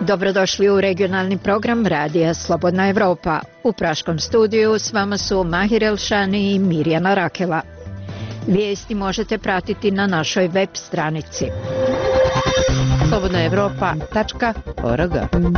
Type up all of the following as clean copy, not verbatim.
Dobrodošli u regionalni program Radija Slobodna Evropa. U praškom studiju s vama su Mahir Elšani i Mirjana Rakela. Vijesti možete pratiti na našoj web stranici slobodnaevropa.org.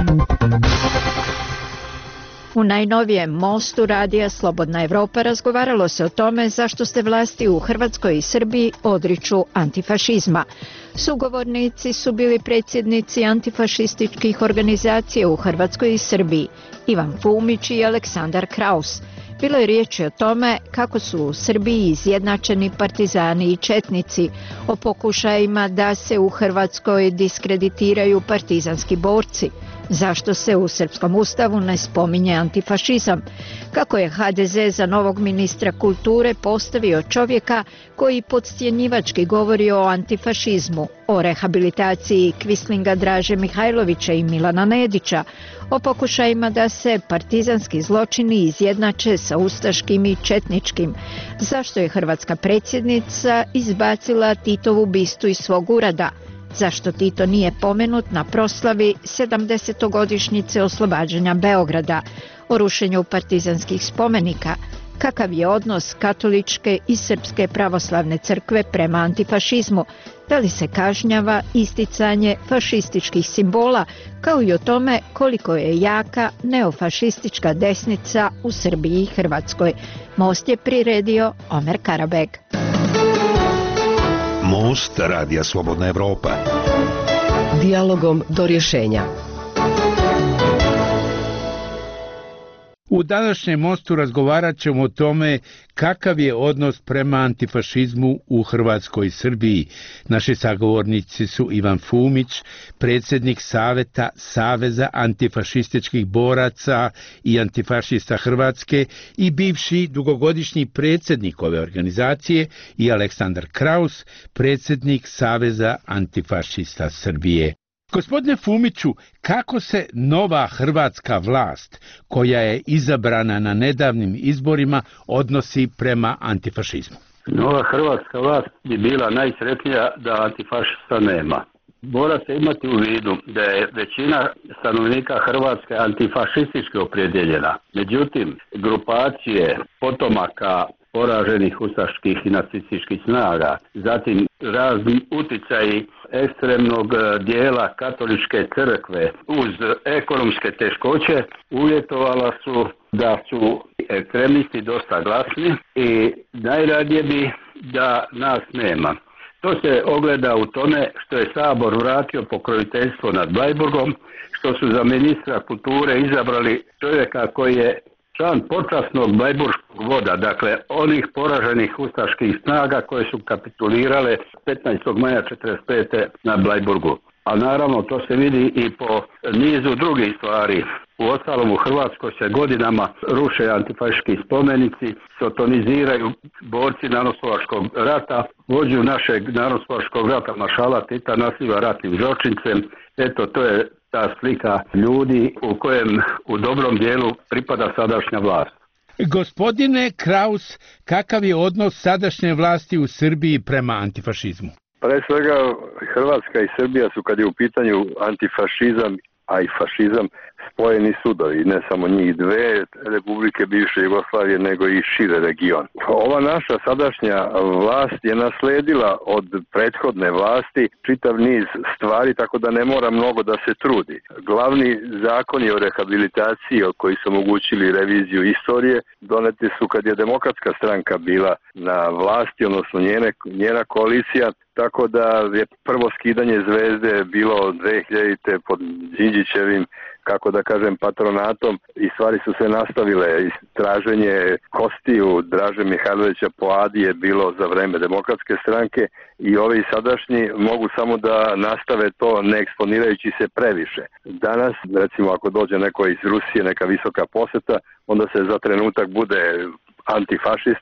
U najnovijem mostu Radija Slobodna Evropa razgovaralo se o tome zašto se vlasti u Hrvatskoj i Srbiji odriču antifašizma. Sugovornici su bili predsjednici antifašističkih organizacija u Hrvatskoj i Srbiji, Ivan Fumić i Aleksandar Kraus. Bilo je riječi o tome kako su u Srbiji izjednačeni partizani i četnici, o pokušajima da se u Hrvatskoj diskreditiraju partizanski borci, zašto se u srpskom ustavu ne spominje antifašizam, kako je HDZ za novog ministra kulture postavio čovjeka koji podcjenjivački govori o antifašizmu, o rehabilitaciji Kvislinga Draže Mihajlovića i Milana Nedića, o pokušajima da se partizanski zločini izjednače sa ustaškim i četničkim, zašto je hrvatska predsjednica izbacila Titovu bistu iz svog ureda, zašto Tito nije pomenut na proslavi 70-godišnjice oslobađanja Beograda, o rušenju partizanskih spomenika, kakav je odnos katoličke i srpske pravoslavne crkve prema antifašizmu, da li se kažnjava isticanje fašističkih simbola, kao i o tome koliko je jaka neofašistička desnica u Srbiji i Hrvatskoj. Most je priredio Omer Karabeg. Most Radija Slobodna Evropa. Dijalogom do rješenja. U današnjem mostu razgovarat ćemo o tome kakav je odnos prema antifašizmu u Hrvatskoj i Srbiji. Naši sagovornici su Ivan Fumić, predsjednik Saveta Saveza antifašističkih boraca i antifašista Hrvatske i bivši dugogodišnji predsjednik ove organizacije, i Aleksandar Kraus, predsjednik Saveza antifašista Srbije. Gospodine Fumiću, kako se nova hrvatska vlast, koja je izabrana na nedavnim izborima, odnosi prema antifašizmu? Nova hrvatska vlast bi bila najsretnija da antifašista nema. Mora se imati u vidu da je većina stanovnika Hrvatske antifašistički opredjeljena. Međutim, grupacije potomaka poraženih ustaških i nacističkih snaga, zatim razni uticaji ekstremnog dijela katoličke crkve uz ekonomske teškoće uvjetovala su da su ekstremisti dosta glasni i najradije bi da nas nema. To se ogleda u tome što je Sabor vratio pokroviteljstvo nad Bleiburgom, što su za ministra kulture izabrali čovjeka koji je član počasnog Bleiburškog voda, dakle onih poraženih ustaških snaga koje su kapitulirale 15. maja 1945. na Bleiburgu. A naravno to se vidi i po nizu drugih stvari. Uostalom u Hrvatskoj se godinama ruše antifašistički spomenici, sotoniziraju borci Narodnooslobodilačkog rata, vođu našeg Narodnooslobodilačkog rata maršala Tita naziva ratnim zločincem. Eto, to je ta slika ljudi u kojem u dobrom dijelu pripada sadašnja vlast. Gospodine Kraus, kakav je odnos sadašnje vlasti u Srbiji prema antifašizmu? Pre svega, Hrvatska i Srbija su, kad je u pitanju antifašizam, a i fašizam, spojeni sudovi, ne samo njih dve republike bivše Jugoslavije, nego i šire region. Ova naša sadašnja vlast je nasledila od prethodne vlasti čitav niz stvari, tako da ne mora mnogo da se trudi. Glavni zakoni o rehabilitaciji koji su omogućili reviziju istorije doneti su kad je Demokratska stranka bila na vlasti, odnosno njena koalicija, tako da je prvo skidanje zvezde bilo 2000. pod Đinđićevim, kako da kažem, patronatom, i stvari su se nastavile. Traženje kostiju Draže Mihajlovića po Adi je bilo za vreme Demokratske stranke i ovi sadašnji mogu samo da nastave to ne eksponirajući se previše. Danas, recimo, ako dođe neko iz Rusije, neka visoka poseta, onda se za trenutak bude antifašista,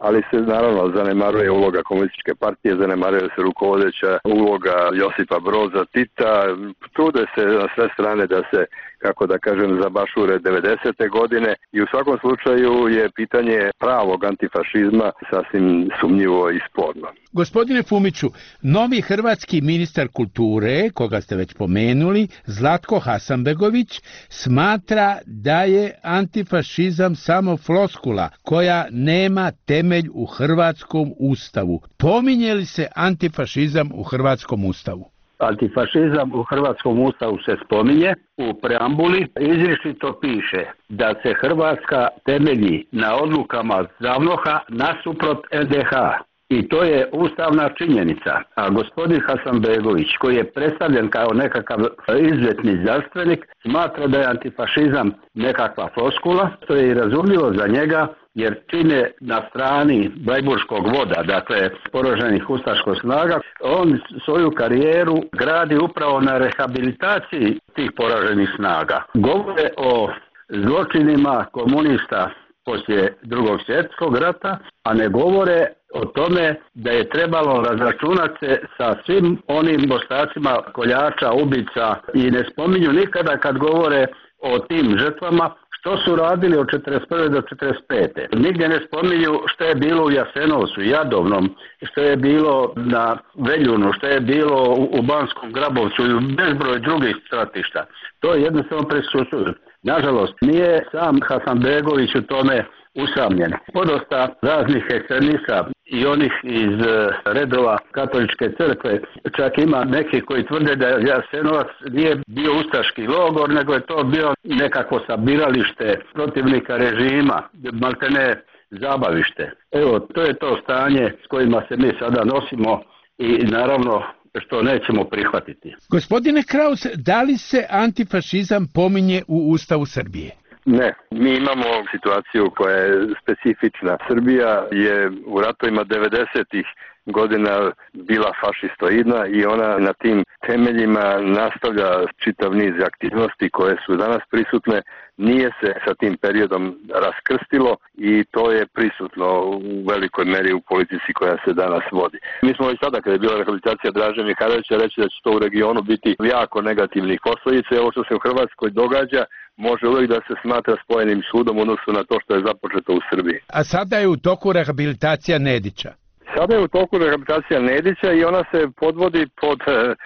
ali se naravno zanemaruje uloga komunističke partije, zanemaruje se rukovodeća uloga Josipa Broza Tita, trude se na sve strane da se, kako da kažem, zabašure 90. godine i u svakom slučaju je pitanje pravog antifašizma sasvim sumnjivo i sporno. Gospodine Fumiću, novi hrvatski ministar kulture, koga ste već pomenuli, Zlatko Hasanbegović, smatra da je antifašizam samo floskula koja nema temelj u hrvatskom ustavu. Pominje li se antifašizam u hrvatskom ustavu? Antifašizam u hrvatskom ustavu se spominje, u preambuli izričito piše da se Hrvatska temelji na odlukama ZAVNOH-a nasuprot NDH. I to je ustavna činjenica. A gospodin Hasanbegović, koji je predstavljen kao nekakav izuzetni znanstvenik, smatra da je antifašizam nekakva floskula, što je i razumljivo za njega, jer čine na strani Blajburškog voda, dakle poraženih ustaških snaga, on svoju karijeru gradi upravo na rehabilitaciji tih poraženih snaga. Govore o zločinima komunista poslije Drugog svjetskog rata, a ne govore o tome da je trebalo razračunati se sa svim onim ostacima koljača, ubica i ne spominju nikada kad govore o tim žrtvama što su radili od 1941. do 1945. Nigdje ne spominju što je bilo u Jasenovcu, Jadovnom, što je bilo na Veljunu, što je bilo u Banskom Grabovcu i u bezbroj drugih stratišta. To je jednostavno presušuju. Nažalost, nije sam Hasanbegović u tome usamljen. Podosta raznih ekstremista i onih iz redova katoličke crkve, čak ima neki koji tvrde da Jasenovac nije bio ustaški logor, nego je to bio nekako sabiralište protivnika režima, maltene zabavište. Evo, to je to stanje s kojima se mi sada nosimo i naravno što nećemo prihvatiti. Gospodine Kraus, da li se antifašizam pominje u Ustavu Srbije? Ne, mi imamo situaciju koja je specifična. Srbija je u ratovima 90-ih godina bila fašistoidna i ona na tim temeljima nastavlja čitav niz aktivnosti koje su danas prisutne. Nije se sa tim periodom raskrstilo i to je prisutno u velikoj meri u politici koja se danas vodi. Mi smo i sada, kada je bila rehabilitacija Draže Mihajlovića, reći da će to u regionu biti jako negativnih posljedica. Ovo što se u Hrvatskoj događa može uvijek da se smatra spojenim sudom u odnosu na to što je započeto u Srbiji. A sada je u toku rehabilitacija Nedića. Sada je u toku rehabilitacija Nedića i ona se podvodi pod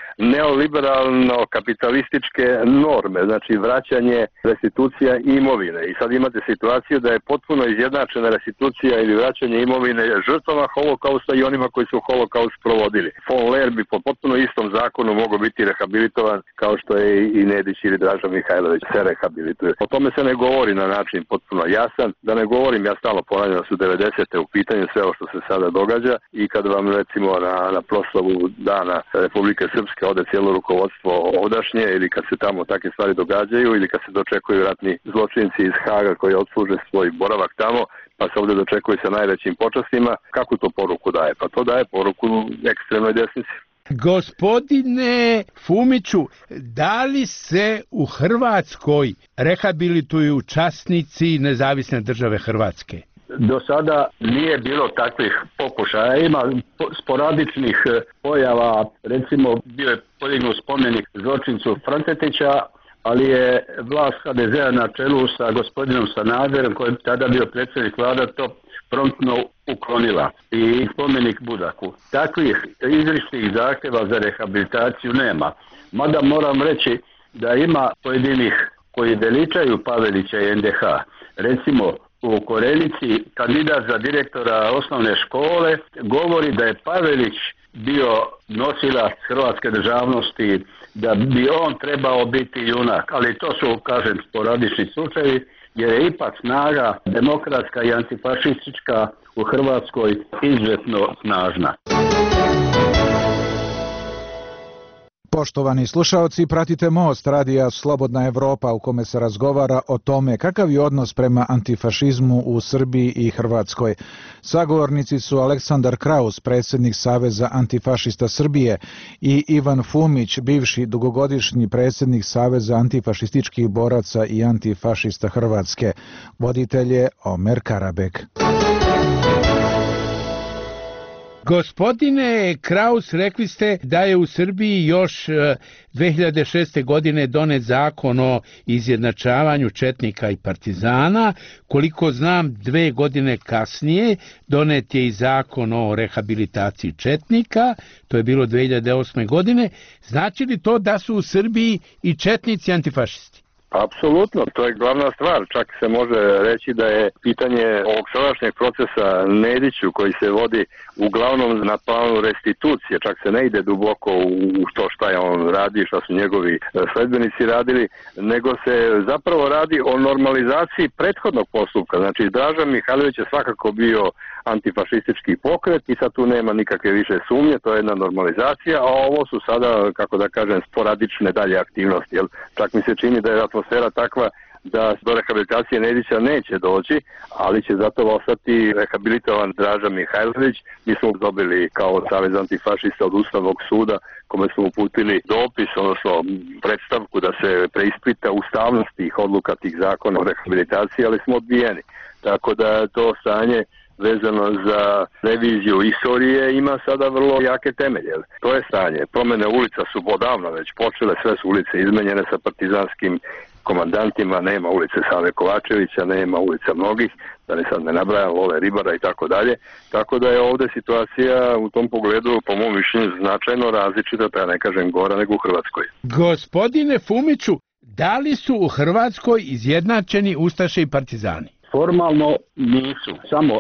neoliberalno-kapitalističke norme, znači vraćanje restitucija imovine. I sad imate situaciju da je potpuno izjednačena restitucija ili vraćanje imovine žrtvama holokausta i onima koji su holokaust provodili. Von Lehr bi po potpuno istom zakonu mogao biti rehabilitovan kao što je i Nedić ili Draža Mihajlović se rehabilituje. O tome se ne govori na način potpuno jasan, da ne govorim, ja stalno ponavljam da su 90. u pitanju sve ovo što se sada događa. I kad vam recimo na proslavu Dana Republike Srpske ode cijelo rukovodstvo ovdašnje ili kad se tamo takve stvari događaju ili kad se dočekuju ratni zločinci iz Haga koji odsluže svoj boravak tamo pa se ovdje dočekuju sa najvećim počastima, kakvu to poruku daje? Pa to daje poruku ekstremnoj desnici. Gospodine Fumiću, da li se u Hrvatskoj rehabilituju časnici Nezavisne države Hrvatske? Do sada nije bilo takvih pokušaja, ima sporadičnih pojava, recimo bio je podignut spomenik zločincu Francetića, ali je vlast HDZ-a na čelu sa gospodinom Sanaderom, koji je tada bio predsjednik vlada, to promptno uklonila i spomenik Budaku. Takvih izričitih zahtjeva za rehabilitaciju nema. Mada moram reći da ima pojedinih koji veličaju Pavelića i NDH. Recimo, u Korenici kandidat za direktora osnovne škole govori da je Pavelić bio nosilac hrvatske državnosti, da bi on trebao biti junak, ali to su, kažem, sporadični slučajevi, jer je ipak snaga demokratska i antifašistička u Hrvatskoj izuzetno snažna. Poštovani slušaoci, pratite Most radija Slobodna Evropa u kome se razgovara o tome kakav je odnos prema antifašizmu u Srbiji i Hrvatskoj. Sagovornici su Aleksandar Kraus, predsjednik Saveza antifašista Srbije, i Ivan Fumić, bivši dugogodišnji predsjednik Saveza antifašističkih boraca i antifašista Hrvatske. Voditelj je Omer Karabek. Gospodine Kraus, rekli ste da je u Srbiji još 2006. godine donet zakon o izjednačavanju četnika i partizana. Koliko znam, 2 godine kasnije donet je i zakon o rehabilitaciji četnika, to je bilo 2008. godine. Znači li to da su u Srbiji i četnici antifašisti? Apsolutno, to je glavna stvar. Čak se može reći da je pitanje ovog sadašnjeg procesa Nediću koji se vodi uglavnom na planu restitucije, čak se ne ide duboko u to šta je on radi, šta su njegovi sledbenici radili, nego se zapravo radi o normalizaciji prethodnog postupka. Znači, Draža Mihajlović je svakako bio antifašistički pokret i sad tu nema nikakve više sumnje, to je jedna normalizacija, a ovo su sada, kako da kažem, sporadične dalje aktivnosti. Jel? Čak mi se čini da je atmosfera takva da do rehabilitacije Nedića neće doći, ali će zato ostati rehabilitovan Draža Mihajlović. Mi smo dobili kao Savez antifašista od Ustavnog suda, kome smo uputili dopis, odnosno predstavku da se preispita ustavnost tih odluka, tih zakona o rehabilitaciji, ali smo odbijeni. Tako da to stanje vezano za reviziju istorije ima sada vrlo jake temelje. To je stanje. Promene ulica su odavno već počele, sve su ulice izmenjene sa partizanskim komandantima, nema ulice Save Kovačevića, nema ulica mnogih, da ne sad ne nabrajam, Lole Ribara i tako dalje. Tako da je ovdje situacija u tom pogledu, po mom mišljenju, značajno različita, pa ja ne kažem gora nego u Hrvatskoj. Gospodine Fumiću, da li su u Hrvatskoj izjednačeni ustaše i partizani? Formalno nisu. Samo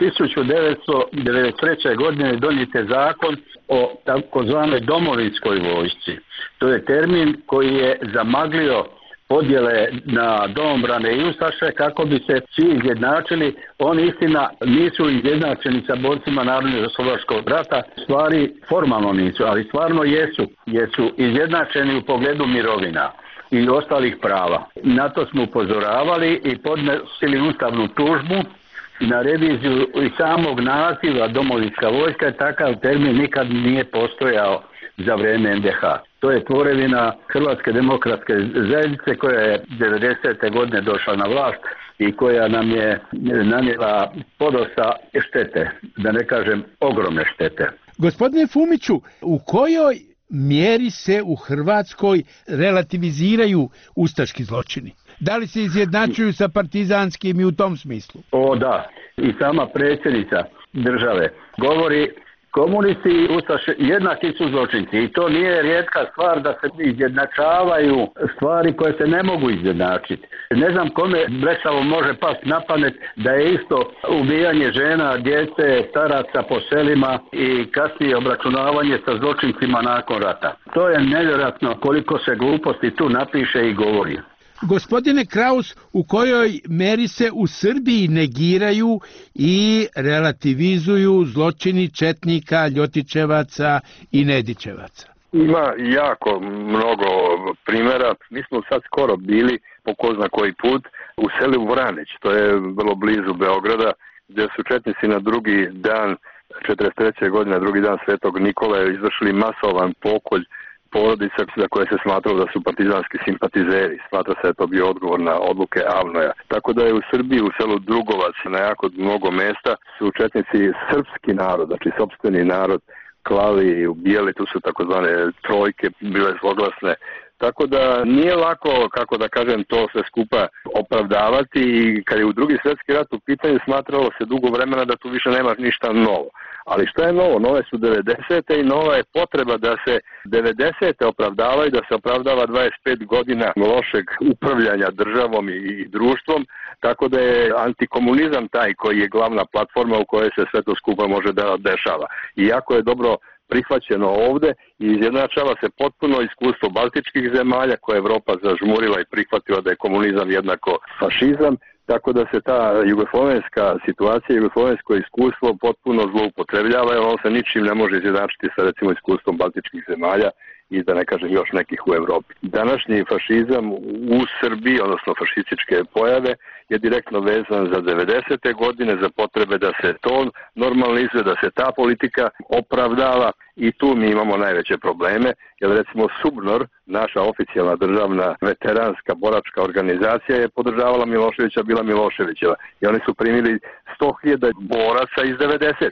1993. godine donijet je zakon o takozvanoj domovinskoj vojsci. To je termin koji je zamaglio podjele na domobrane i ustaše kako bi se svi izjednačili. Oni istina nisu izjednačeni sa borcima Narodnooslobodilačkog rata, stvari formalno nisu, ali stvarno jesu izjednačeni u pogledu mirovina i ostalih prava. Na to smo upozoravali i podnosili ustavnu tužbu na reviziju i samog naziva domovinska vojska. Takav termin nikad nije postojao za vrijeme NDH. To je tvorevina Hrvatske demokratske zajednice koja je 90. godine došla na vlast i koja nam je nanijela podosta štete, da ne kažem ogromne štete. Gospodine Fumiću, u kojoj mjeri se u Hrvatskoj relativiziraju ustaški zločini? Da li se izjednačuju sa partizanskim i u tom smislu? O da, i sama predsjednica države govori komunisti i ustaše jednaki su zločinci i to nije rijetka stvar da se izjednačavaju stvari koje se ne mogu izjednačiti. Ne znam kome blesavo može pasti na pamet da je isto ubijanje žena, djece, staraca po selima i kasnije obračunavanje sa zločincima nakon rata. To je nevjerojatno koliko se gluposti tu napiše i govori. Gospodine Kraus, u kojoj meri se u Srbiji negiraju i relativizuju zločini četnika, ljotićevaca i nedićevaca? Ima jako mnogo primjera. Mi smo sad skoro bili, po ko zna koji put, u selu Vranić, to je vrlo blizu Beograda, gdje su četnici na drugi dan 43. godine, drugi dan Svetog Nikole, izvršili masovan pokolj porodica za koje se smatralo da su partizanski simpatizeri. Smatra se da je to bio odgovor na odluke Avnoja. Tako da je u Srbiji, u selu Drugovac, na jako mnogo mesta su četnici srpski narod, znači sopstveni narod, klali i ubijali, tu su takozvane trojke bile zloglasne. Tako da nije lako, kako da kažem, to sve skupa opravdavati i kad je u Drugi svjetski rat u pitanju smatralo se dugo vremena da tu više nema ništa novo. Ali što je novo? Nove su 90. i nova je potreba da se 90. opravdavaju, da se opravdava 25 godina lošeg upravljanja državom i društvom, tako da je antikomunizam taj koji je glavna platforma u kojoj se sve to skupa može da dešava. I jako je dobro prihvaćeno ovde i izjednačava se potpuno iskustvo baltičkih zemalja koje je Evropa zažmurila i prihvatila da je komunizam jednako fašizam, tako da se ta jugoslovenska situacija, jugoslovensko iskustvo potpuno zloupotrebljava jer ono se ničim ne može izjednačiti sa recimo iskustvom baltičkih zemalja i da ne kažem još nekih u Evropi. Današnji fašizam u Srbiji, odnosno fašističke pojave, je direktno vezan za 90. godine, za potrebe da se to normalizuje, da se ta politika opravdava i tu mi imamo najveće probleme, jer recimo Subnor, naša oficijalna državna veteranska boračka organizacija je podržavala Miloševića, bila Miloševićeva i oni su primili 100.000 boraca iz 90-ih.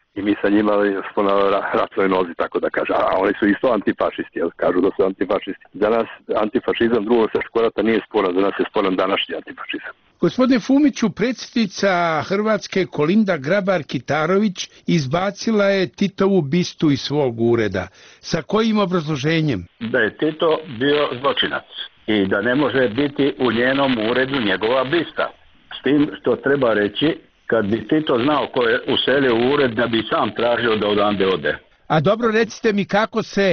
i mi sa njima smo na ratnoj nozi, tako da kaže, a oni su isto antifašisti, kažu da su antifašisti. Za nas antifašizam drugog svjetskog rata nije sporan, za nas je sporan današnji antifašizam. Gospodine Fumiću, predsjednica Hrvatske Kolinda Grabar-Kitarović izbacila je Titovu bistu iz svog ureda. Sa kojim obrazloženjem? Da je Tito bio zločinac i da ne može biti u njenom uredu njegova bista. S tim što treba reći, kad bi Tito znao ko je uselio u ured, da bi sam tražio da odande ode. A dobro, recite mi kako se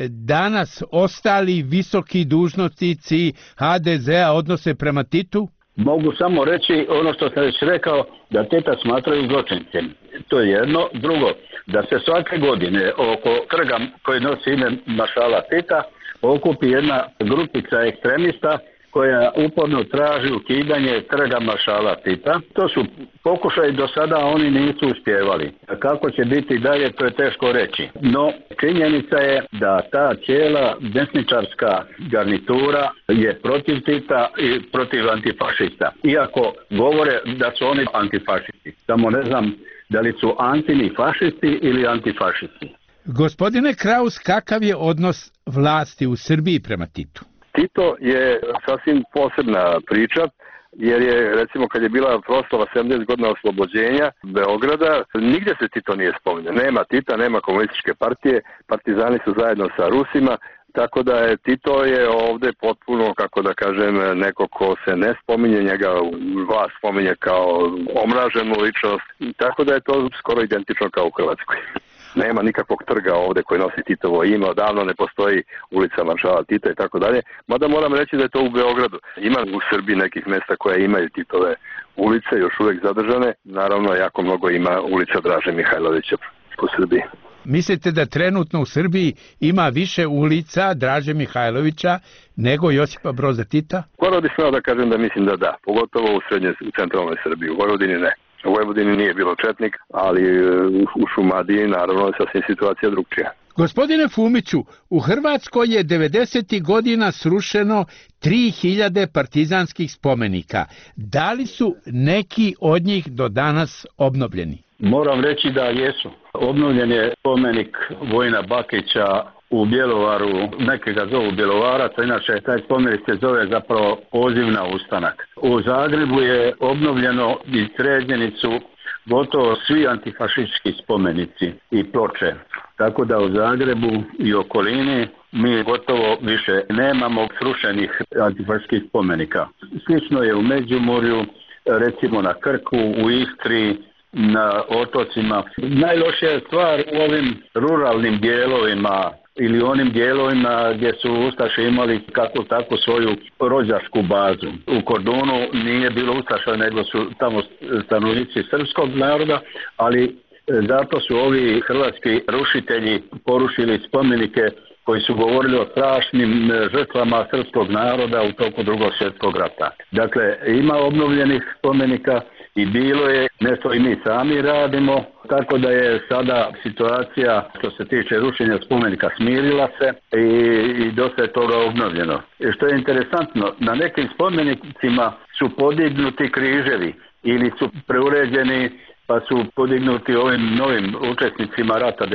danas ostali visoki dužnosnici HDZ-a odnose prema Titu? Mogu samo reći ono što sam već rekao, da Tita smatraju zločincem. To je jedno. Drugo, da se svake godine oko trga koji nosi ime maršala Tita okupi jedna grupica ekstremista koja uporno traži ukidanje trga maršala Tita. To su pokušaji do sada, oni nisu uspjevali. Kako će biti dalje, to je teško reći. No, činjenica je da ta cijela desničarska garnitura je protiv Tita i protiv antifašista. Iako govore da su oni antifašisti. Samo ne znam da li su antini fašisti ili antifašisti. Gospodine Kraus, kakav je odnos vlasti u Srbiji prema Titu? Tito je sasvim posebna priča, jer je, recimo, kad je bila proslava 70 godina oslobođenja Beograda, nigdje se Tito nije spominjao. Nema Tita, nema komunističke partije, partizani su zajedno sa Rusima, tako da je Tito je ovdje potpuno, kako da kažem, neko ko se ne spominje, njega vlast spominje kao omraženu ličnost, tako da je to skoro identično kao u Hrvatskoj. Nema nikakvog trga ovdje koji nosi Titovo ime, odavno ne postoji ulica maršala Tita i tako dalje. Mada moram reći da je to u Beogradu. Ima u Srbiji nekih mjesta koja imaju Titove ulice, još uvijek zadržane. Naravno, jako mnogo ima ulica Draže Mihajlovića po Srbiji. Mislite da trenutno u Srbiji ima više ulica Draže Mihajlovića nego Josipa Broza Tita? Skoro bi smeo da kažem da mislim da da, pogotovo u centralnoj Srbiji, u Vojvodini ne. U Vojvodini nije bilo četnik, ali u Šumadiji naravno je sasvim situacija drugčija. Gospodine Fumiću, u Hrvatskoj je 90. godina srušeno 3000 partizanskih spomenika. Da li su neki od njih do danas obnovljeni? Moram reći da jesu. Obnovljen je spomenik Vojina Bakića u Bjelovaru, neki ga zovu Bjelovarac, inače taj spomenik se zove zapravo Poziv na ustanak. U Zagrebu je obnovljeno i sređeni su gotovo svi antifašistički spomenici i ploče. Tako da u Zagrebu i okolini mi gotovo više nemamo srušenih antifašističkih spomenika. Slično je u Međimurju, recimo na Krku, u Istri, na otocima. Najlošija je stvar u ovim ruralnim dijelovima ili onim dijelovima gdje su ustaše imali kako tako svoju rođačku bazu. U Kordunu nije bilo ustaša, nego su tamo stanovnici srpskog naroda, ali zato su ovi hrvatski rušitelji porušili spomenike koji su govorili o strašnim žrtvama srpskog naroda u toku Drugog svjetskog rata. Dakle, ima obnovljenih spomenika i bilo je, nešto i mi sami radimo, tako da je sada situacija što se tiče rušenja spomenika smirila se i dosta je toga obnovljeno. I što je interesantno, na nekim spomenicima su podignuti križevi ili su preuređeni pa su podignuti ovim novim učesnicima rata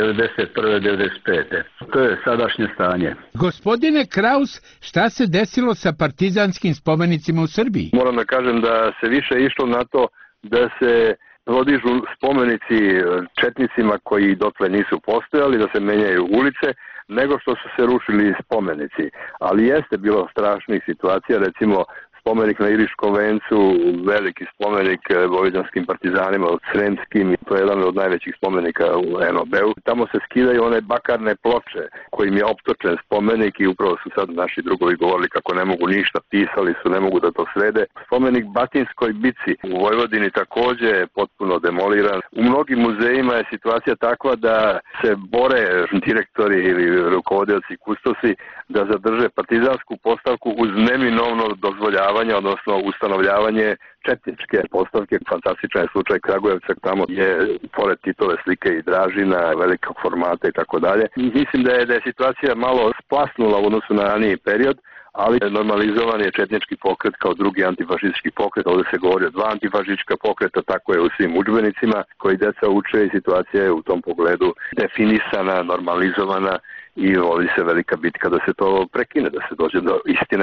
1991-1995. To je sadašnje stanje. Gospodine Kraus, šta se desilo sa partizanskim spomenicima u Srbiji? Moram da kažem da se više išlo na to da se podižu spomenici četnicima koji dotle nisu postojali, da se menjaju ulice, nego što su se rušili spomenici. Ali jeste bilo strašnih situacija, recimo spomenik na Iriškom vencu, veliki spomenik vojvođanskim partizanima od Sremskim, to je jedan od najvećih spomenika u NOB-u. Tamo se skidaju one bakarne ploče kojim je optočen spomenik i upravo su sad naši drugovi govorili kako ne mogu ništa, pisali su, ne mogu da to srede. Spomenik Batinskoj bici u Vojvodini također je potpuno demoliran. U mnogim muzejima je situacija takva da se bore direktori ili rukovodioci kustosi da zadrže partizansku postavku uz neminovno dozvoljavanje, odnosno ustanovljavanje četničke postavke. Fantastičan je slučaj Kragujevca, tamo je pored Titove slike i Dražina, velikog formata i tako dalje. Mislim da je situacija malo splasnula u odnosu na raniji period, ali normalizovan je četnički pokret kao drugi antifašistički pokret. Ovdje se govori o dva antifašistička pokreta, tako je u svim udžbenicima koji deca uče i situacija je u tom pogledu definisana, normalizovana i vodi se velika bitka da se to prekine, da se dođe do istine.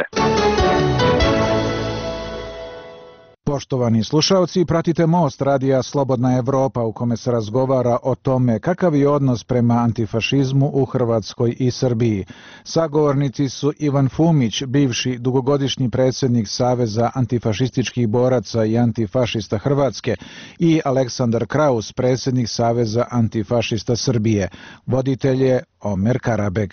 Poštovani slušalci, pratite Most radija Slobodna Evropa u kome se razgovara o tome kakav je odnos prema antifašizmu u Hrvatskoj i Srbiji. Sagovornici su Ivan Fumić, bivši dugogodišnji predsjednik Saveza antifašističkih boraca i antifašista Hrvatske, i Aleksandar Kraus, predsjednik Saveza antifašista Srbije. Voditelj je Omer Karabeg.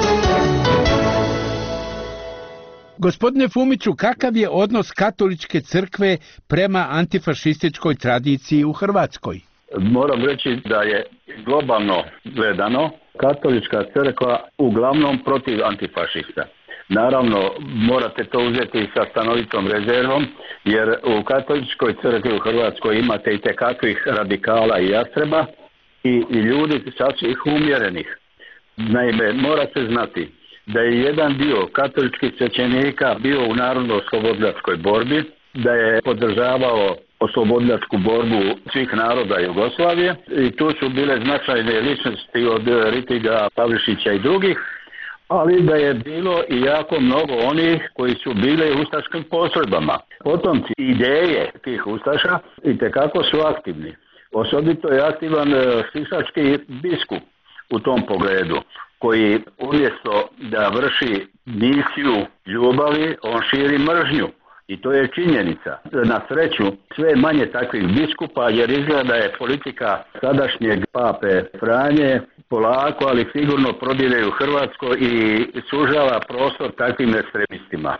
Gospodine Fumiću, kakav je odnos katoličke crkve prema antifašističkoj tradiciji u Hrvatskoj? Moram reći da je globalno gledano katolička crkva uglavnom protiv antifašista. Naravno, morate to uzeti sa stanovitom rezervom, jer u katoličkoj crkvi u Hrvatskoj imate i tekakvih radikala i jastreba i ljudi sasvim umjerenih. Naime, mora se znati da je jedan dio katoličkih svećenika bio u narodno-oslobodilačkoj borbi, da je podržavao oslobodilačku borbu svih naroda Jugoslavije i tu su bile značajne ličnosti od Ritiga, Pavlišića i drugih, ali da je bilo i jako mnogo onih koji su bile u ustaškim postrojbama. Potomci ideje tih ustaša itekako su aktivni. Osobito je aktivan sisački biskup u tom pogledu, koji umjesto da vrši misiju ljubavi, on širi mržnju. I to je činjenica. Na sreću, sve je manje takvih biskupa, jer izgleda da je politika sadašnjeg pape Franje polako, ali sigurno prodiraju Hrvatskoj i sužava prostor takvim ekstremistima.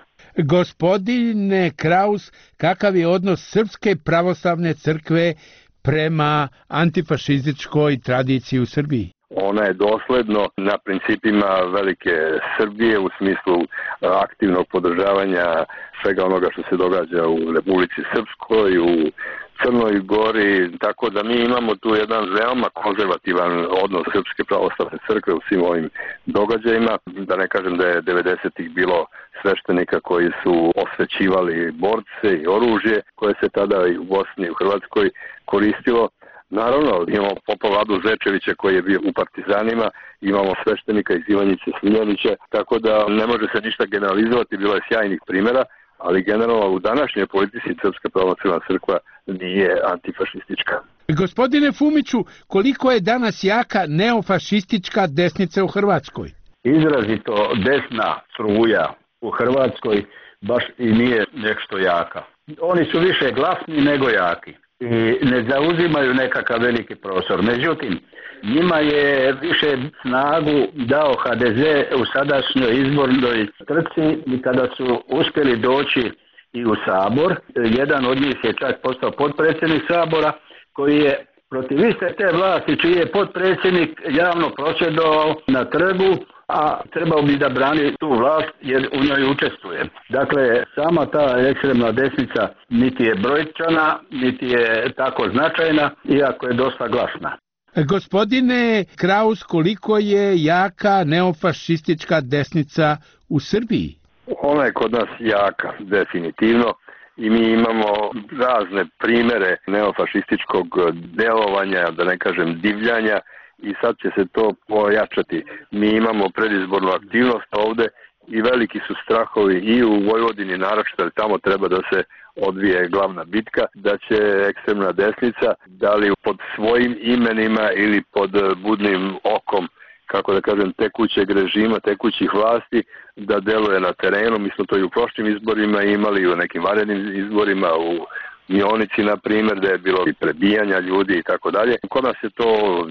Gospodine Kraus, kakav je odnos Srpske pravoslavne crkve prema antifašističkoj tradiciji u Srbiji? Ona je dosledno na principima velike Srbije u smislu aktivnog podržavanja svega onoga što se događa u Republici Srpskoj, u Crnoj Gori, tako da mi imamo tu jedan veoma konzervativan odnos Srpske pravoslavne crkve u svim ovim događajima. Da ne kažem da je 90-ih bilo sveštenika koji su osvećivali borce i oružje koje se tada i u Bosni i u Hrvatskoj koristilo. Naravno, imamo popa Vladu Zečevića koji je bio u partizanima, imamo sveštenika iz Ivanjice Smiljanića, tako da ne može se ništa generalizovati, bilo je sjajnih primjera, ali generalno u današnjoj politici Srpska pravoslavna crkva nije antifašistička. Gospodine Fumiću, koliko je danas jaka neofašistička desnica u Hrvatskoj? Izrazito desna struja u Hrvatskoj baš i nije nešto jaka. Oni su više glasni nego jaki i ne zauzimaju nekakav veliki prostor. Međutim, njima je više snagu dao HDZ u sadašnjoj izbornoj trci i kada su uspjeli doći i u Sabor. Jedan od njih je čak postao potpredsjednik Sabora, koji je protiv iste te vlasti čiji je potpredsjednik javno prosvjedovao na trgu, a trebao bi da brani tu vlast jer u njoj učestvuje. Dakle, sama ta ekstremna desnica niti je brojčana, niti je tako značajna, iako je dosta glasna. Gospodine Kraus, koliko je jaka neofašistička desnica u Srbiji? Ona je kod nas jaka, definitivno. I mi imamo razne primjere neofašističkog delovanja, da ne kažem divljanja, i sad će se to pojačati. Mi imamo predizbornu aktivnost ovde i veliki su strahovi i u Vojvodini naročito, jer tamo treba da se odvije glavna bitka, da će ekstremna desnica, da li pod svojim imenima ili pod budnim okom, kako da kažem, tekućeg režima, tekućih vlasti, da deluje na terenu. Mi smo to i u prošlim izborima imali, i u nekim vanrednim izborima, u Mionici, na primjer, da je bilo i prebijanja ljudi i tako dalje. Kod nas je to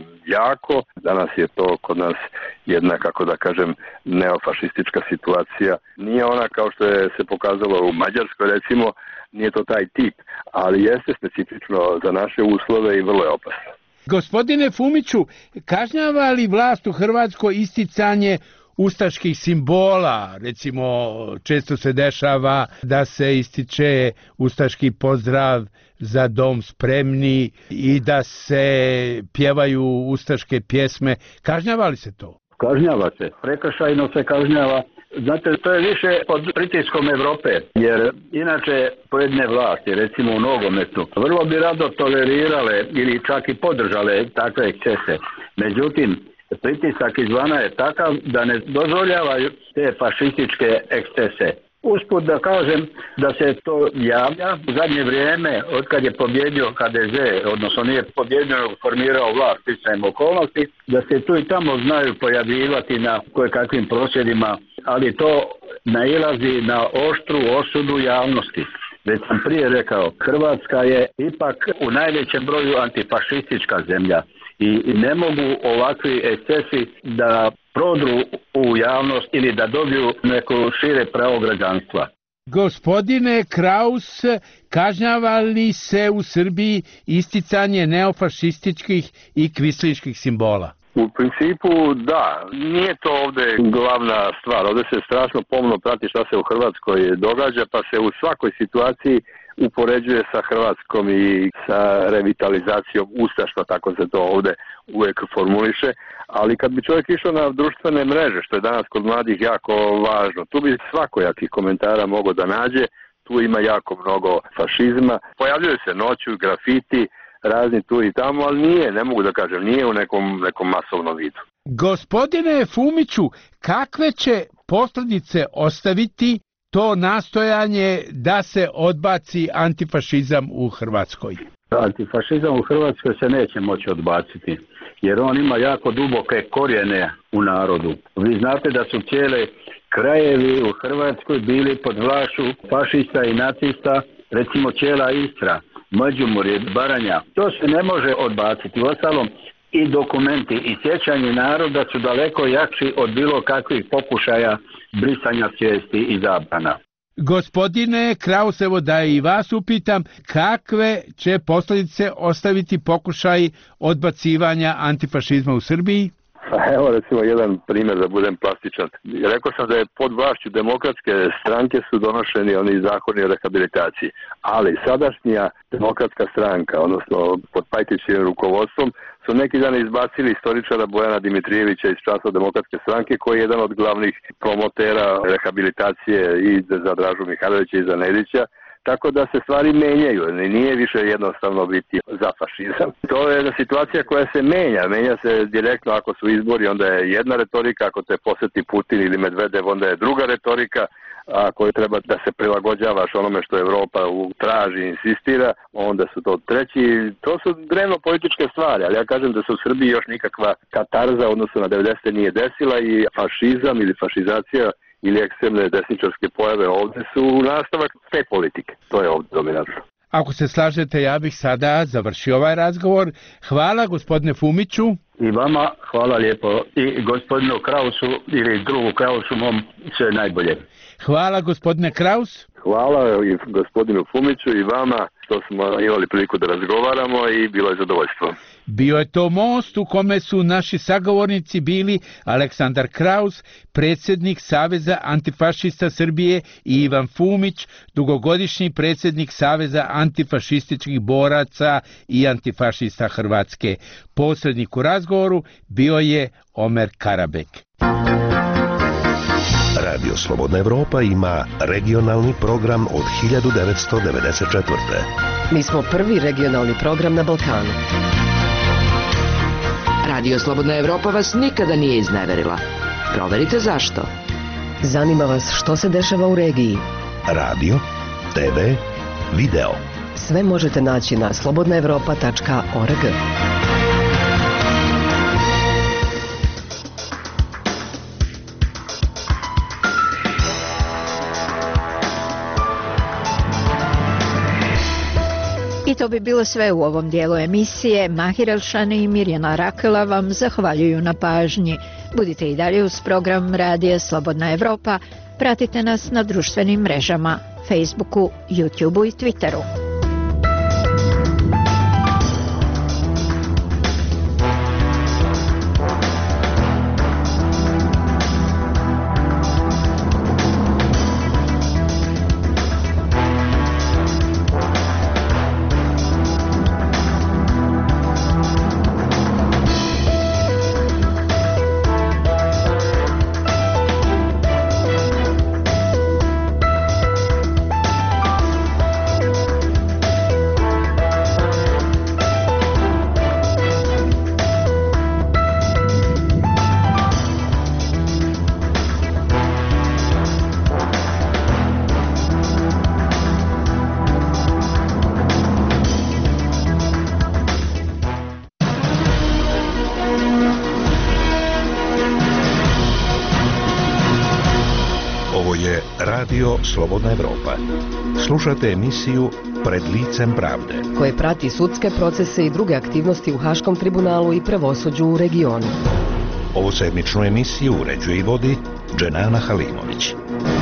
jako, danas je to kod nas jedna, kako da kažem, neofašistička situacija. Nije ona kao što je se pokazalo u Mađarskoj, recimo, nije to taj tip, ali jeste specifično za naše uslove i vrlo je opasno. Gospodine Fumiću, kažnjava li vlast u Hrvatskoj isticanje ustaških simbola? Recimo, često se dešava da se ističe ustaški pozdrav Za dom spremni i da se pjevaju ustaške pjesme. Kažnjava li se to? Kažnjava se, prekršajno se kažnjava Znate, to je više pod pritiskom Europe, jer inače pojedine vlasti, recimo u nogometu, vrlo bi rado tolerirale ili čak i podržale takve ekscese. Međutim, pritisak izvana je takav da ne dozvoljavaju te fašističke ekscese. Usput da kažem da se to javlja u zadnje vrijeme, otkad je pobjedio HDZ, odnosno nije pobjedio, formirao vlast sticajem okolnosti, da se tu i tamo znaju pojavljivati na kojekakvim prosvjedima, ali to nailazi na oštru osudu javnosti. Već sam prije rekao, Hrvatska je ipak u najvećem broju antifašistička zemlja i ne mogu ovakvi ekscesi da prodru u javnost ili da dobiju neko šire pravo građanstva. Gospodine Kraus, kažnjava li se u Srbiji isticanje neofašističkih i kvislinških simbola? U principu da, nije to ovdje glavna stvar, ovdje se strašno pomno prati šta se u Hrvatskoj događa, pa se u svakoj situaciji upoređuje sa Hrvatskom i sa revitalizacijom ustaštva, tako se to ovdje uvijek formuliše, ali kad bi čovjek išao na društvene mreže, što je danas kod mladih jako važno, tu bi svakojakih komentara mogao da nađe, tu ima jako mnogo fašizma, pojavljuje se noću grafiti, razni tu i tamo, ali nije, ne mogu da kažem, nije u nekom masovnom vidu. Gospodine Fumiću, kakve će posljedice ostaviti to nastojanje da se odbaci antifašizam u Hrvatskoj? Antifašizam u Hrvatskoj se neće moći odbaciti, jer on ima jako duboke korijene u narodu. Vi znate da su cijele krajevi u Hrvatskoj bili pod vlašću fašista i nacista, recimo cijela Istra, Međimurje, Baranja. To se ne može odbaciti. Uostalom, i dokumenti i sjećanje naroda su daleko jači od bilo kakvih pokušaja brisanja svijesti i zabrana. Gospodine Kraus, evo da i vas upitam, kakve će posljedice ostaviti pokušaj odbacivanja antifašizma u Srbiji? Evo recimo jedan primjer da budem plastičan. Rekao sam da je pod vlašću Demokratske stranke su donošeni oni zakoni o rehabilitaciji, ali sadašnja Demokratska stranka, odnosno pod Pajtićevim rukovodstvom, su neki dan izbacili istoričara Bojana Dimitrijevića iz članstva Demokratske stranke, koji je jedan od glavnih promotera rehabilitacije i za Dražu Mihajlovića i za Nedića. Tako da se stvari menjaju, nije više jednostavno biti za fašizam. To je situacija koja se menja se direktno ako su izbori, onda je jedna retorika, ako te posjeti Putin ili Medvedev, onda je druga retorika, ako treba da se prilagođavaš onome što Evropa traži i insistira, onda su to treći, to su drevno političke stvari, ali ja kažem da se u Srbiji još nikakva katarza odnosno na 90. nije desila i fašizam ili fašizacija ili ekstremne desničarske pojave ovdje su nastavak te politike. To je ovdje dominantno. Ako se slažete, ja bih sada završio ovaj razgovor. Hvala gospodine Fumiću. I vama hvala lijepo. I gospodinu Krausu ili drugu Krausu mom sve najbolje. Hvala gospodine Kraus. Hvala i gospodinu Fumiću i vama što smo imali priliku da razgovaramo i bilo je zadovoljstvo. Bio je to most u kome su naši sagovornici bili Aleksandar Kraus, predsjednik Saveza antifašista Srbije, i Ivan Fumić, dugogodišnji predsjednik Saveza antifašističkih boraca i antifašista Hrvatske. Posrednik u razgovoru bio je Omer Karabek. Radio Slobodna Evropa ima regionalni program od 1994. Mi smo prvi regionalni program na Balkanu. Radio Slobodna Evropa vas nikada nije izneverila. Proverite zašto. Zanima vas što se dešava u regiji. Radio, TV, video. Sve možete naći na slobodnaevropa.org. I to bi bilo sve u ovom dijelu emisije. Mahir Elšani i Mirjana Rakela vam zahvaljuju na pažnji. Budite i dalje uz program Radija Slobodna Evropa. Pratite nas na društvenim mrežama, Facebooku, YouTubeu i Twitteru. Radio Slobodna Evropa. Slušate emisiju Pred licem pravde, koje prati sudske procese i druge aktivnosti u Haškom tribunalu i pravosuđu u regionu. Ovu sedmičnu emisiju uređuje i vodi Dženana Halimović.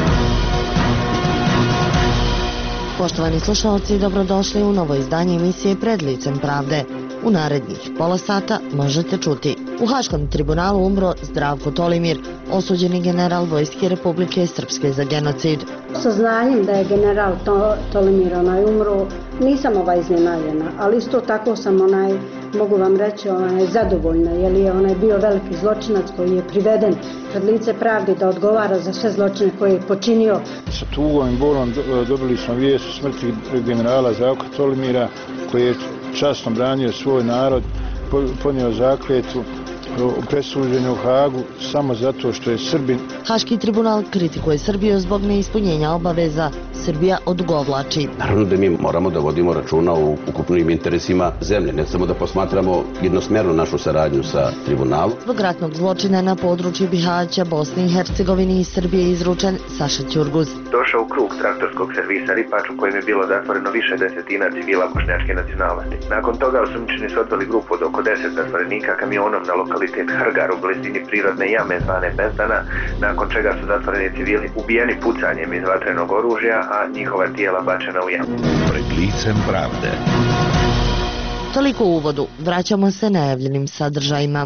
Poštovani slušalci, dobrodošli u novo izdanje emisije Pred licem pravde. U narednih pola sata možete čuti: u Haškom tribunalu umro Zdravko Tolimir, osuđeni general Vojske Republike Srpske za genocid. Saznanjem da je general Tolimir umro, nisam iznenađena, ali isto tako sam mogu vam reći zadovoljna, jer je bio veliki zločinac koji je priveden pred lice pravde da odgovara za sve zločine koje je počinio. Sa tugom i bolom dobili smo vijest o smrti generala Zdravka Tolimira, koji je časno branio svoj narod, ponio zakletvu, presuđen u Hagu samo zato što je Srbin. Haški tribunal kritikuje Srbiju zbog neispunjenja obaveza. Srbija odugovlači. Naravno da mi moramo da vodimo računa o ukupnim interesima zemlje, ne samo da posmatramo jednosmerno našu saradnju sa tribunalom. Zbog ratnog zločina na području Bihaća, Bosne i Hercegovini i Srbije izručen Saša Ćurguz. Došao u krug traktorskog servisa Ripač u kojem je bilo zatvoreno više desetina civila bošnjačke nacionalnosti. Nakon toga osumnjičeni su odveli grupu od oko 10 zatvorenika kamionom na lokalitet Hrgar u blizini prirodne jame zvane Bezdana, nakon čega su zatvoreni civili ubijeni pucanjem iz vatrenog oružja, a njihova tijela bačena u jamu. Pred licem pravde. Toliko u uvodu. Vraćamo se najavljenim sadržajima.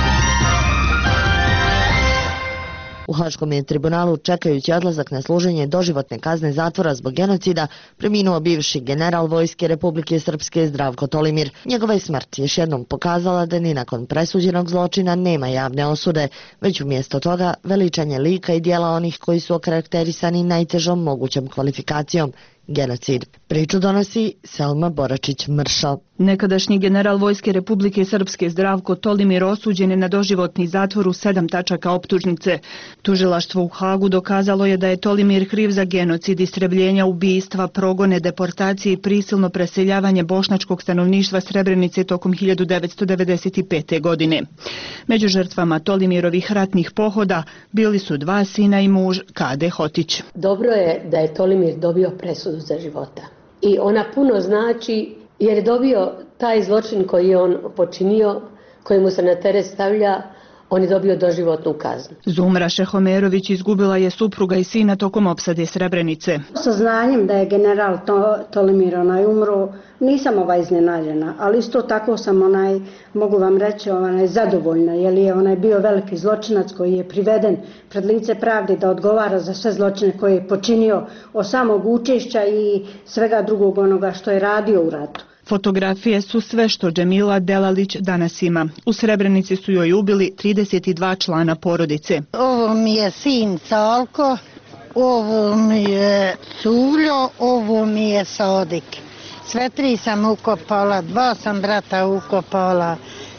U Haškom je tribunalu, čekajući odlazak na služenje doživotne kazne zatvora zbog genocida, preminuo bivši general Vojske Republike Srpske Zdravko Tolimir. Njegova je smrt još jednom pokazala da ni nakon presuđenog zločina nema javne osude, već umjesto toga veličanje lika i dijela onih koji su okarakterisani najtežom mogućom kvalifikacijom – genocid. Priču donosi Selma Boračić-Mršo. Nekadašnji general Vojske Republike Srpske Zdravko Tolimir osuđen je na doživotni zatvor u 7 tačaka optužnice. Tužilaštvo u Hagu dokazalo je da je Tolimir kriv za genocid, istrebljenja, ubistva, progone, deportacije i prisilno preseljavanje bošnjačkog stanovništva Srebrenice tokom 1995. godine. Među žrtvama Tolimirovih ratnih pohoda bili su 2 sina i muž Kade Hotić. Dobro je da je Tolimir dobio presudu za života. I ona puno znači jer je dobio taj zločin koji je on počinio, koji mu se na teret stavlja, on je dobio doživotnu kaznu. Zumra Šehomerović izgubila je supruga i sina tokom opsade Srebrenice. Saznanjem da je general Tolimir umro, nisam iznenađena, ali isto tako sam mogu vam reći zadovoljna, jer je bio veliki zločinac koji je priveden pred lice pravde da odgovara za sve zločine koje je počinio od samog učešća i svega drugog onoga što je radio u ratu. Fotografije su sve što Džemila Delalić danas ima. U Srebrenici su joj ubili 32 člana porodice. Ovo mi je sin Salko, ovo mi je Culjo, ovo mi je Sodik. Sve 3 sam ukopala, 2 sam brata ukopala.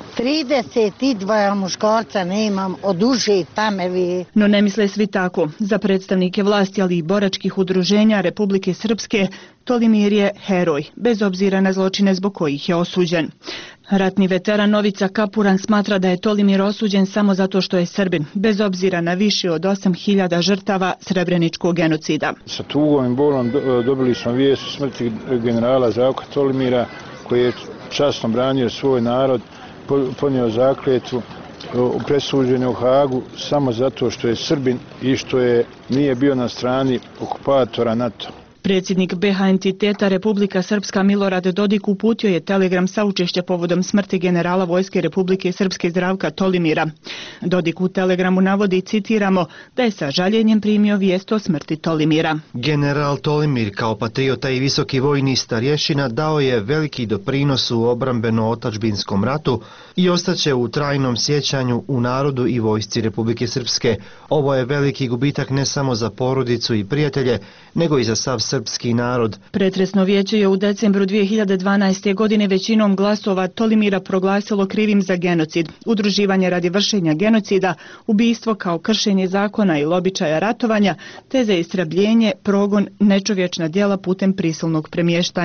32 muškarca nemam od uže tamevi. No ne misle svi tako. Za predstavnike vlasti, ali i boračkih udruženja Republike Srpske, Tolimir je heroj, bez obzira na zločine zbog kojih je osuđen. Ratni veteran Novica Kapuran smatra da je Tolimir osuđen samo zato što je Srbin, bez obzira na više od 8.000 žrtava srebreničkog genocida. Sa tugom i bolom dobili smo vijest o smrti generala Zdravka Tolimira, koji je časno branio svoj narod, ponio zakletvu, presuđen u Hagu samo zato što je Srbin i što nije bio na strani okupatora NATO. Predsjednik BiH entiteta Republika Srpska Milorad Dodik uputio je telegram saučešća povodom smrti generala Vojske Republike Srpske Zdravka Tolimira. Dodik u telegramu navodi, citiramo, da je sa žaljenjem primio vijest o smrti Tolimira. General Tolimir kao patriota i visoki vojni starješina dao je veliki doprinos u obrambeno-otačbinskom ratu i ostaće u trajnom sjećanju u narodu i vojsci Republike Srpske. Ovo je veliki gubitak ne samo za porodicu i prijatelje, nego i za sav srpski narod. Pretresno vijeće je u decembru 2012. godine većinom glasova Tolimira proglasilo krivim za genocid, udruživanje radi vršenja genocida, ubijstvo kao kršenje zakona i običaja ratovanja, te za istrebljenje, progon, nečovječna djela putem prisilnog premještanja.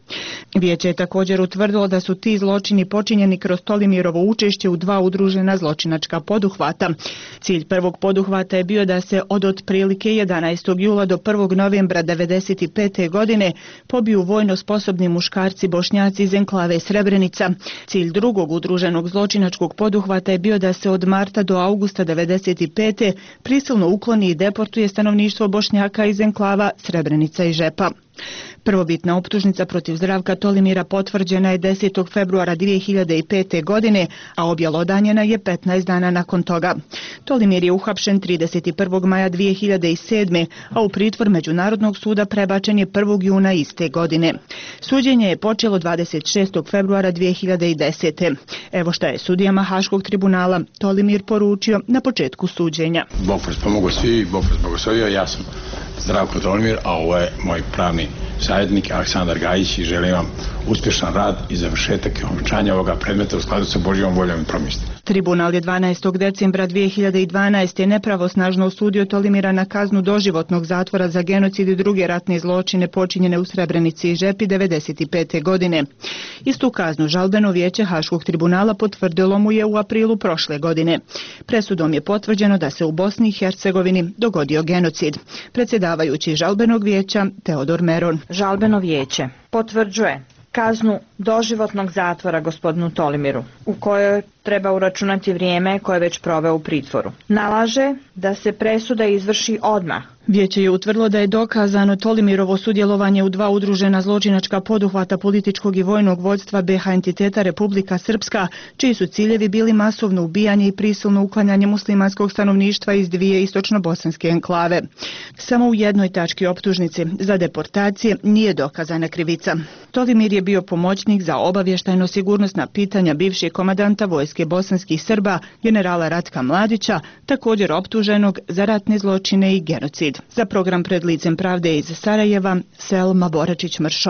Vijeće je također utvrdilo da su ti zločini počinjeni kroz Tolimirovo učešće u 2 udružena zločinačka poduhvata. Cilj prvog poduhvata je bio da se od otprilike 11. jula do 1. novembra 1995. godine pobiju vojno sposobni muškarci Bošnjaci iz enklave Srebrenica. Cilj drugog udruženog zločinačkog poduhvata je bio da se od marta do augusta 1995. prisilno ukloni i deportuje stanovništvo Bošnjaka iz enklava Srebrenica i Žepa. Prvobitna optužnica protiv Zdravka Tolimira potvrđena je 10. februara 2005. godine, a objelodanjena je 15 dana nakon toga. Tolimir je uhapšen 31. maja 2007. a u pritvor Međunarodnog suda prebačen je 1. juna iste godine. Suđenje je počelo 26. februara 2010. Evo šta je sudijama Haškog tribunala Tolimir poručio na početku suđenja. Bog vas pomogao svi, Bog vas blagoslovio, ja sam Zdravko Tolimir, a ovo je moj pravni savjetnik Aleksandar Gajić i želim vam uspješan rad i završetak i okončanja ovoga predmeta u skladu sa Božjom voljom i promisli. Tribunal je 12. decembra 2012. nepravosnažno osudio Tolimira na kaznu doživotnog zatvora za genocid i druge ratne zločine počinjene u Srebrenici i Žepi 1995. godine. Istu kaznu žalbeno vijeće Haškog tribunala potvrdilo mu je u aprilu prošle godine. Presudom je potvrđeno da se u Bosni i Hercegovini dogodio genocid. Predsjedavajući žalbenog vijeća Teodor Meron. Žalbeno vijeće potvrđuje kaznu doživotnog zatvora gospodinu Tolimiru, u kojoj treba uračunati vrijeme koje je već proveo u pritvoru. Nalaže da se presuda izvrši odmah. Vijeće je utvrdilo da je dokazano Tolimirovo sudjelovanje u 2 udružena zločinačka poduhvata političkog i vojnog vođstva BiH entiteta Republika Srpska, čiji su ciljevi bili masovno ubijanje i prisilno uklanjanje muslimanskog stanovništva iz 2 istočnobosanske enklave. Samo u jednoj tački optužnice za deportacije nije dokazana krivica. Tolimir je bio pomoćnik za obavještajno sigurnosna pitanja bivšeg komadanta vojske bosanskih Srba, generala Ratka Mladića, također optuženog za ratne zločine i genocid. Za program Pred licem pravde iz Sarajeva, Selma Boračić-Mršo.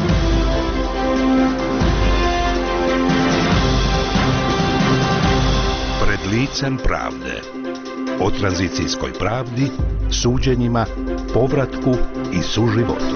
Pred licem pravde. O tranzicijskoj pravdi, suđenjima, povratku i suživotu.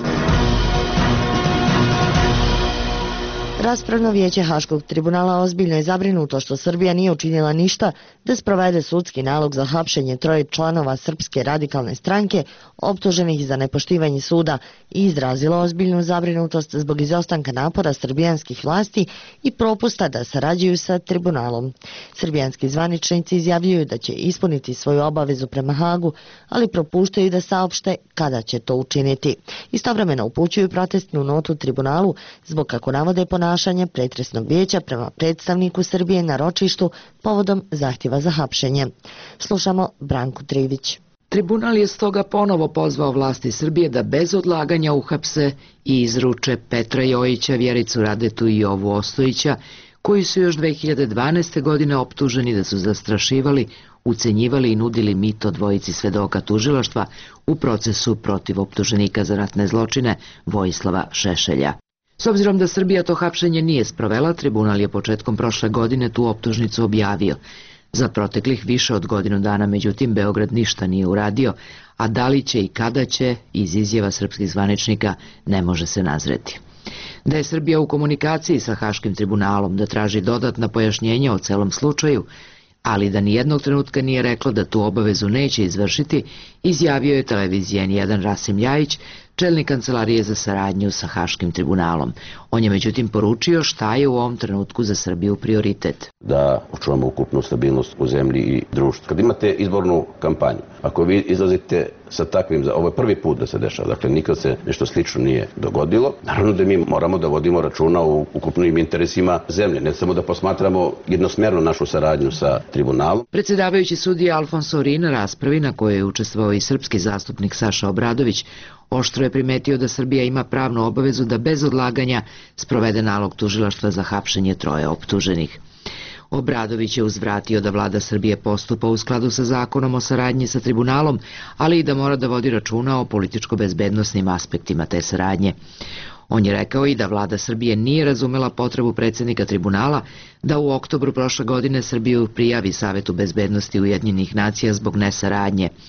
Raspravno vijeće Haškog tribunala ozbiljno je zabrinuto što Srbija nije učinila ništa da sprovede sudski nalog za hapšenje 3 članova Srpske radikalne stranke optuženih za nepoštivanje suda i izrazilo ozbiljnu zabrinutost zbog izostanka napora srbijanskih vlasti i propusta da sarađuju sa tribunalom. Srbijanski zvaničnici izjavljuju da će ispuniti svoju obavezu prema Hagu, ali propuštaju da saopšte kada će to učiniti. Istovremeno upućuju protestnu notu tribunalu zbog, kako navode, ponašanja pretresnog vijeća prema predstavniku Srbije na ročištu povodom zahtjeva za hapšenje. Slušamo Branku Trivić. Tribunal je stoga ponovo pozvao vlasti Srbije da bez odlaganja uhapse i izruče Petra Jojića, Vjericu Radetu i Jovu Ostojića, koji su još 2012. godine optuženi da su zastrašivali, ucenjivali i nudili mito dvojici svedoka tužilaštva u procesu protiv optuženika za ratne zločine Vojislava Šešelja. S obzirom da Srbija to hapšenje nije sprovela, tribunal je početkom prošle godine tu optužnicu objavio. Za proteklih više od godinu dana, međutim, Beograd ništa nije uradio, a da li će i kada će, iz izjava srpskih zvaničnika, ne može se nazreti. Da je Srbija u komunikaciji sa Haškim tribunalom, da traži dodatna pojašnjenja o celom slučaju, ali da nijednog trenutka nije reklo da tu obavezu neće izvršiti, izjavio je televizija N1 Rasim Ljajić, čelnik kancelarije za saradnju sa Haškim tribunalom. On je međutim poručio šta je u ovom trenutku za Srbiju prioritet. Da očuvamo ukupnu stabilnost u zemlji i društvu. Kad imate izbornu kampanju, ako vi izlazite sa takvim, ovo je prvi put da se dešava, dakle nikad se nešto slično nije dogodilo, naravno da mi moramo da vodimo računa o ukupnim interesima zemlje, ne samo da posmatramo jednosmerno našu saradnju sa tribunalom. Predsjedavajući sudija Alfonso Rin na raspravi na kojoj je učestvovao i srpski zastupnik Saša Obradović oštro je primetio da Srbija ima pravnu obavezu da bez odlaganja sprovede nalog tužilaštva za hapšenje 3 optuženih. Obradović je uzvratio da vlada Srbije postupa u skladu sa zakonom o saradnji sa tribunalom, ali i da mora da vodi računa o političko-bezbednosnim aspektima te saradnje. On je rekao i da vlada Srbije nije razumela potrebu predsjednika tribunala da u oktobru prošle godine Srbiju prijavi Savetu bezbednosti Ujedinjenih nacija zbog nesaradnje.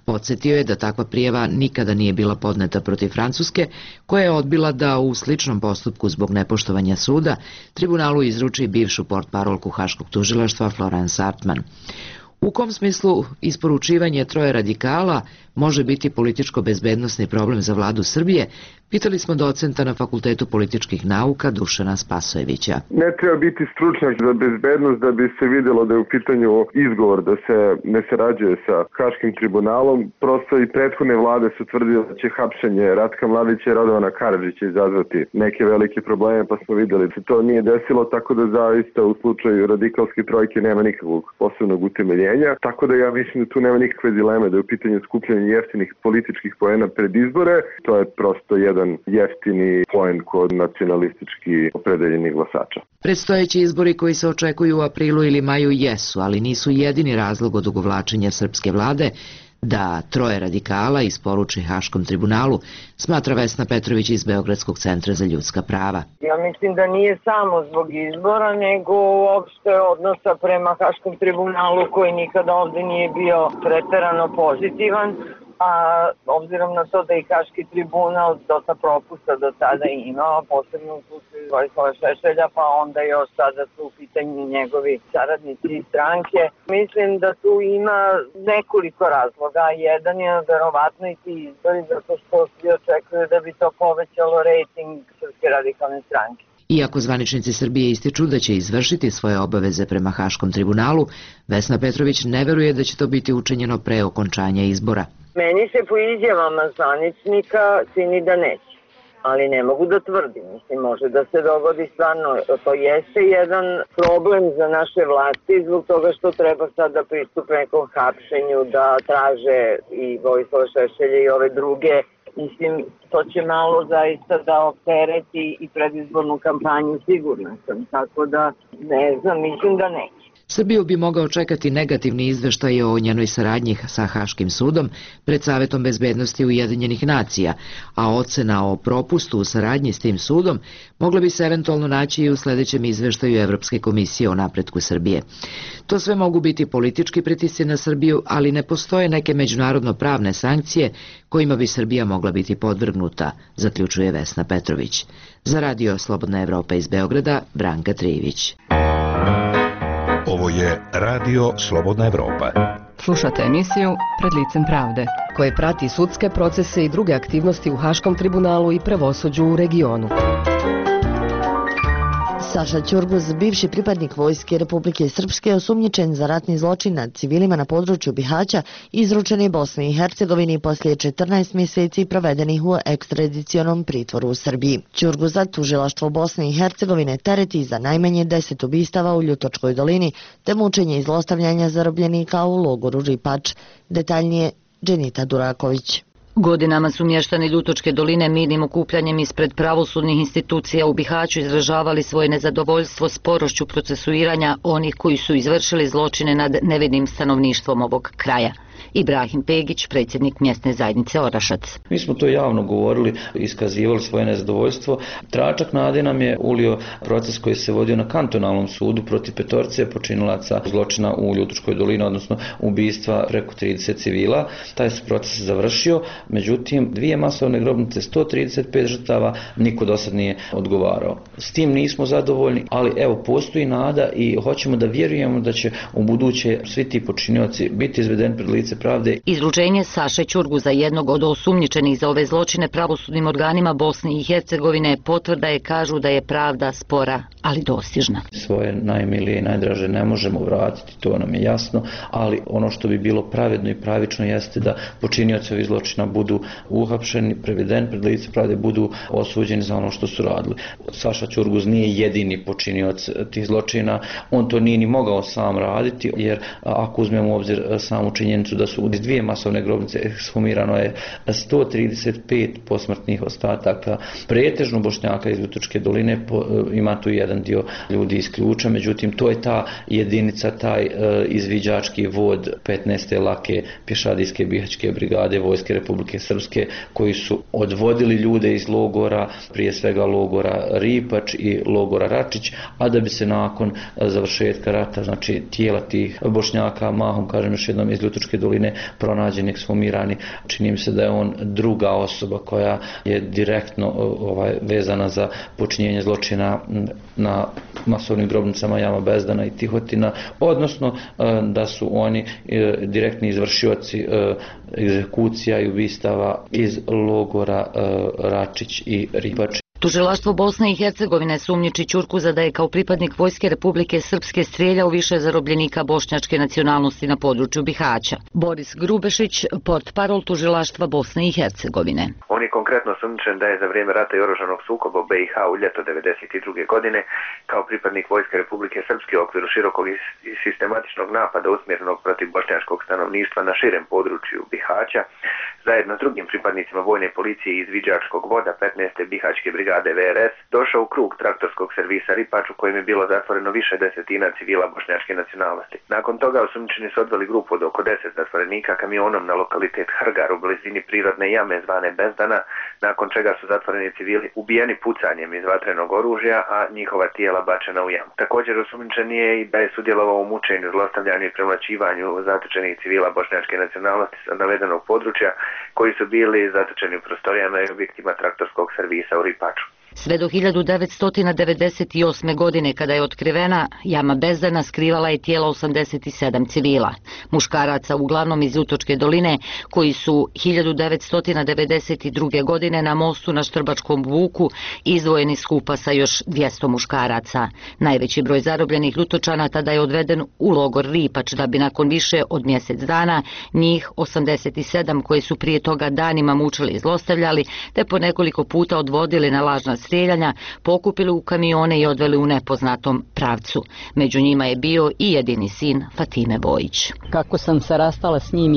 Podsjetio je da takva prijava nikada nije bila podneta protiv Francuske, koja je odbila da u sličnom postupku zbog nepoštovanja suda tribunalu izruči bivšu portparolku Haškog tužilaštva Florence Artman. U kom smislu isporučivanje troje radikala može biti političko-bezbednosni problem za vladu Srbije, pitali smo docenta na Fakultetu političkih nauka Dušana Spasojevića. Ne treba biti stručnjak za bezbednost da bi se vidjelo da je u pitanju izgovor da se ne sarađuje sa Haškim tribunalom. Prosto i prethodne vlade su tvrdile da će hapšenje Ratka Mladića i Radovana Karadžića izazvati neke velike probleme, pa smo vidjeli da se to nije desilo, tako da zaista u slučaju radikalske trojke nema nikakvog posebnog utemeljenja. Tako da ja mislim da tu nema nikakve dileme da je u pitanju skupljanja jeftinih političkih poena pred izbore. To je prosto jedan jeftini poen kod nacionalistički opredeljenih glasača. Predstojeći izbori koji se očekuju u aprilu ili maju jesu, ali nisu jedini razlog odugovlačenja srpske vlade da troje radikala isporuči Haškom tribunalu, smatra Vesna Petrović iz Beogradskog centra za ljudska prava. Ja mislim da nije samo zbog izbora, nego uopšte odnosa prema Haškom tribunalu koji nikada ovde nije bio preterano pozitivan, a obzirom na to da i Haški tribunal dosta propusta do tada imao, posebno u slučaju Vojislava Šešelja, pa onda još sada su u pitanju njegovi saradnici i stranke. Mislim da tu ima nekoliko razloga. Jedan je verovatno i ti izbori, zato što svi očekuju da bi to povećalo rejting Srpske radikalne stranke. Iako zvaničnici Srbije ističu da će izvršiti svoje obaveze prema Haškom tribunalu, Vesna Petrović ne veruje da će to biti učinjeno pre okončanja izbora. Meni se po izjavama zvaničnika čini da neće, ali ne mogu da tvrdim. Mislim, može da se dogodi stvarno. To jeste jedan problem za naše vlasti zbog toga što treba sad da pristupe nekom hapšenju, da traže i Vojislava Šešelja i ove druge. Mislim, to će malo zaista da optereti i predizbornu kampanju, sigurna sam. Tako da, ne znam, mislim da neće. Srbiju bi mogao čekati negativni izveštaj o njenoj saradnji sa Haškim sudom pred Savetom bezbednosti Ujedinjenih nacija, a ocena o propustu u saradnji s tim sudom mogla bi se eventualno naći i u sledećem izveštaju Evropske komisije o napretku Srbije. To sve mogu biti politički pritisci na Srbiju, ali ne postoje neke međunarodno-pravne sankcije kojima bi Srbija mogla biti podvrgnuta, zaključuje Vesna Petrović. Za Radio Slobodna Evropa iz Beograda, Branka Trijević. Ovo je Radio Slobodna Evropa. Slušate emisiju Pred licem pravde, koje prati sudske procese i druge aktivnosti u Haškom tribunalu i pravosuđu u regionu. Saša Ćurguz, bivši pripadnik Vojske Republike Srpske, osumnjičen za ratni zločin nad civilima na području Bihaća, izručen je Bosni i Hercegovini poslije 14 mjeseci provedenih u ekstradicionom pritvoru u Srbiji. Ćurguza tužilaštvo Bosne i Hercegovine tereti za najmanje 10 ubistava u Ljutočkoj dolini, te mučenje i zlostavljanja zarobljenika u logoru Ripač. Detaljnije Dženita Duraković. Godinama su mještani Ljutočke doline mirnim okupljanjem ispred pravosudnih institucija u Bihaću izražavali svoje nezadovoljstvo sporošću procesuiranja onih koji su izvršili zločine nad nevinim stanovništvom ovog kraja. Ibrahim Pegić, predsjednik mjesne zajednice Orašac. Mi smo to javno govorili, iskazivali svoje nezadovoljstvo. Tračak nade nam je ulio proces koji se vodio na kantonalnom sudu protiv petorce počinilaca zločina u Ljutočkoj dolini, odnosno ubistva preko 30 civila. Taj se proces završio, međutim 2 masovne grobnice, 135 žrtava, niko do sad nije odgovarao. S tim nismo zadovoljni, ali evo postoji nada i hoćemo da vjerujemo da će u buduće svi ti počinioci biti izvedeni pred lice pravde. Izručenje Saše Ćurguza, jednog od osumnjičenih za ove zločine pravosudnim organima Bosne i Hercegovine, potvrda je, kažu da je pravda spora, ali dostižna. Svoje najmilije i najdraže ne možemo vratiti, to nam je jasno, ali ono što bi bilo pravedno i pravično jeste da počinioci ovih zločina budu uhapšeni, prevedeni pred lice pravde, budu osuđeni za ono što su radili. Saša Ćurguz nije jedini počinioc tih zločina, on to nije ni mogao sam raditi, jer ako uzmemo u obzir samu činjenicu da su u 2 masovne grobnice ekshumirano je 135 posmrtnih ostataka, pretežno Bošnjaka iz Ljutočke doline, ima tu jedan dio ljudi iz Ključa, međutim to je ta jedinica, taj izviđački vod 15. lake pješadijske bihaćke brigade Vojske Republike Srpske, koji su odvodili ljude iz logora, prije svega logora Ripač i logora Račić, a da bi se nakon završetka rata, znači tijela tih Bošnjaka, mahom kažem još jednom iz Ljutočke doline, imovine pronađeni, ekshumirani. Čini mi se da je on druga osoba koja je direktno vezana za počinjenje zločina na masovnim grobnicama Jama Bezdana i Tihotina, odnosno da su oni direktni izvršioci egzekucija i ubistava iz logora Račić i Ribač. Tužilaštvo Bosne i Hercegovine sumnjiči Ćurkuza da je kao pripadnik Vojske Republike Srpske strijeljao više zarobljenika bošnjačke nacionalnosti na području Bihaća. Boris Grubešić, portparol Tužilaštva Bosne i Hercegovine. On je konkretno sumnjičen da je za vrijeme rata i oružanog sukoba u BiH u ljeto 1992. godine kao pripadnik Vojske Republike Srpske u okviru širokog i sistematičnog napada usmjerenog protiv bošnjačkog stanovništva na širem području Bihaća, zajedno s drugim pripadnicima vojne policije iz Viđačkog voda 15. Bihaćke brigade VRS, došao u krug traktorskog servisa Ripač u kojem je bilo zatvoreno više desetina civila bošnjačke nacionalnosti. Nakon toga osumnjičeni su odveli grupu od oko 10 zatvorenika kamionom na lokalitet Hrgar u blizini prirodne jame zvane Bezdana, nakon čega su zatvoreni civili ubijeni pucanjem iz vatrenog oružja, a njihova tijela bačena u jamu. Također osumnjičen je i da je sudjelovao u mučenju, zlostavljanju i premlaćivanju zatočenih civila bošnjačke nacionalnosti sa navedenog područja koji su bili zatočeni u prostorijama i objektima traktorskog servisa u Ripaču. Sve do 1998. godine, kada je otkrivena, jama Bezdana skrivala je tijela 87 civila, muškaraca uglavnom iz Utočke doline, koji su 1992. godine na mostu na Štrbačkom vuku izdvojeni skupa sa još 200 muškaraca. Najveći broj zarobljenih Utočana tada je odveden u logor Ripač, da bi nakon više od mjesec dana njih 87 koji su prije toga danima mučili i zlostavljali, te po nekoliko puta odvodili na lažna strijeljanja, pokupili u kamione i odveli u nepoznatom pravcu. Među njima je bio i jedini sin Fatime Bojić. Kako sam se rastala s njim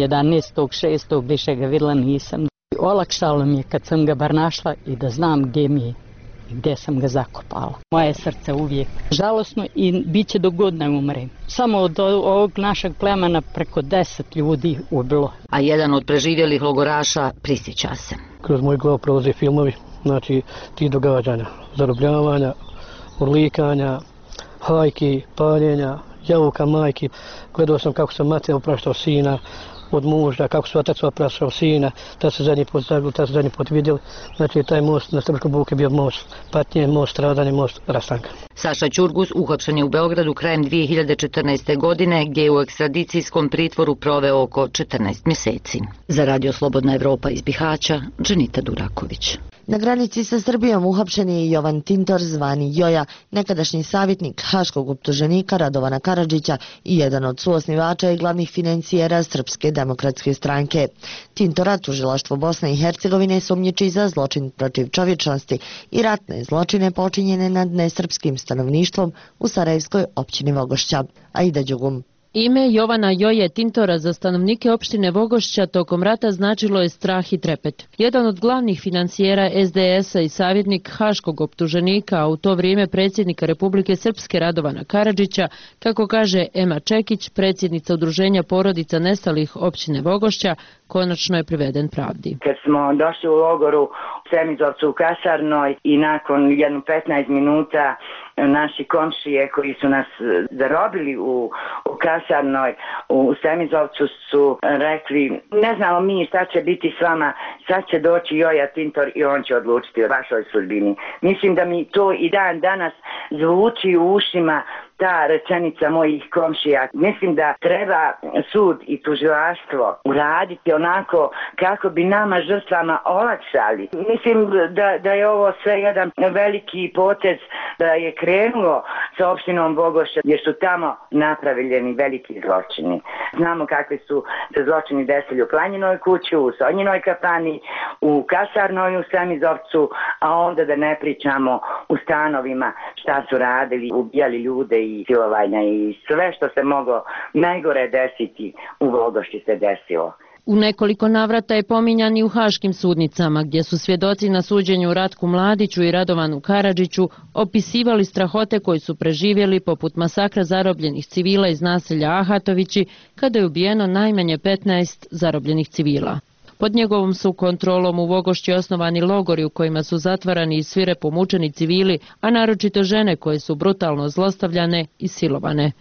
11.6. više ga vidjela nisam. Olakšalo mi je kad sam ga bar našla i da znam gdje mi je i gdje sam ga zakopala. Moje srce uvijek žalosno i bit će dok god ne umrem. Samo od ovog našeg plemena preko 10 ljudi ubilo. A jedan od preživjelih logoraša prisjeća se. Kroz moj glavu prolaze filmovi, znači ti događanja, zarobljavanja, urlikanja, hajki, paljenja, javuka majki. Gledao sam kako sam mater opraštao sina od muža, kako su otac opraštao sina, da se zadnji put zagli, da se zadnji put vidjeli. Znači taj most na Štrbačkom vuku je bio most patnje, most stradanja, most rastanka. Saša Ćurgus uhapšen je u Beogradu krajem 2014. godine, gdje je u ekstradicijskom pritvoru proveo oko 14 mjeseci. Za Radio Slobodna Evropa iz Bihaća, Dženita Duraković. Na granici sa Srbijom uhapšen je Jovan Tintor zvani Joja, nekadašnji savjetnik haškog optuženika Radovana Karadžića i jedan od suosnivača i glavnih financijera Srpske demokratske stranke. Tintora tužilaštvo Bosne i Hercegovine sumnjiči za zločin protiv čovječnosti i ratne zločine počinjene nad nesrpskim stanovništvom u Sarajevskoj općini Vogošća. Aida Đugum. Ime Jovana Joje Tintora za stanovnike opštine Vogošća tokom rata značilo je strah i trepet. Jedan od glavnih financijera SDS-a i savjetnik haškog optuženika, a u to vrijeme predsjednika Republike Srpske Radovana Karadžića, kako kaže Ema Čekić, predsjednica udruženja porodica nestalih općine Vogošća, konačno je priveden pravdi. Kad smo došli u logoru u Semizovcu u Kasarnoj i nakon jedno 15 minuta naši komšije koji su nas zarobili u Kasarnoj u Semizovcu su rekli, ne znamo mi šta će biti s vama, sad će doći Joja Tintor i on će odlučiti o vašoj sudbini. Mislim da mi to i dan danas zvuči u ušima ta rečenica mojih komšija. Mislim da treba sud i tužilaštvo uraditi onako kako bi nama žrtvama olakšali. Mislim da je ovo sve jedan veliki potez, da je krenulo sa opštinom Vogošća jer su tamo napravljeni veliki zločini. Znamo kakvi su se zločini desili u Planjinoj kući, u Sonjinoj kafani, u Kasarnoj u Semizovcu, a onda da ne pričamo u stanovima šta su radili, ubijali ljude i silovanja i sve što se moglo najgore desiti u Vogošći se desilo. U nekoliko navrata je pominjan i u haškim sudnicama, gdje su svjedoci na suđenju Ratku Mladiću i Radovanu Karadžiću opisivali strahote koji su preživjeli, poput masakra zarobljenih civila iz naselja Ahatovići, kada je ubijeno najmanje 15 zarobljenih civila. Pod njegovom su kontrolom u Vogošći osnovani logori u kojima su zatvarani i svirepo mučeni civili, a naročito žene koje su brutalno zlostavljane i silovane.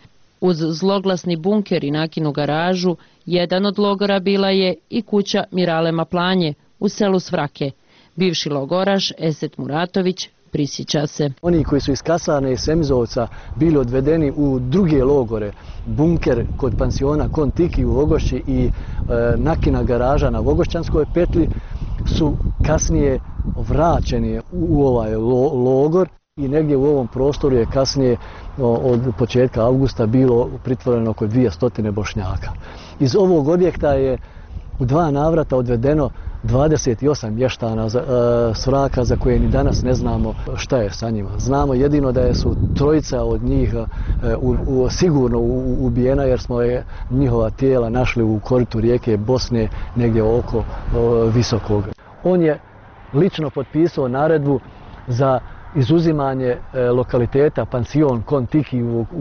Uz zloglasni bunker i nakinu garažu, jedan od logora bila je i kuća Mirale Maplanje u selu Svrake. Bivši logoraš Eset Muratović prisjeća se. Oni koji su iz kasarne i Semizovca bili odvedeni u druge logore, bunker kod pansiona Kon-Tiki u Vogošći i nakina garaža na Vogošćanskoj petlji, su kasnije vraćeni u ovaj logor i negdje u ovom prostoru je kasnije od početka avgusta bilo pritvoreno oko 200 Bošnjaka. Iz ovog objekta je u 2 navrata odvedeno 28 mještana Svraka za koje ni danas ne znamo šta je sa njima. Znamo jedino da su 3 od njih sigurno ubijena jer smo njihova tijela našli u koritu rijeke Bosne negdje oko Visokog. On je lično potpisao naredbu za izuzimanje lokaliteta pansion Kon-Tiki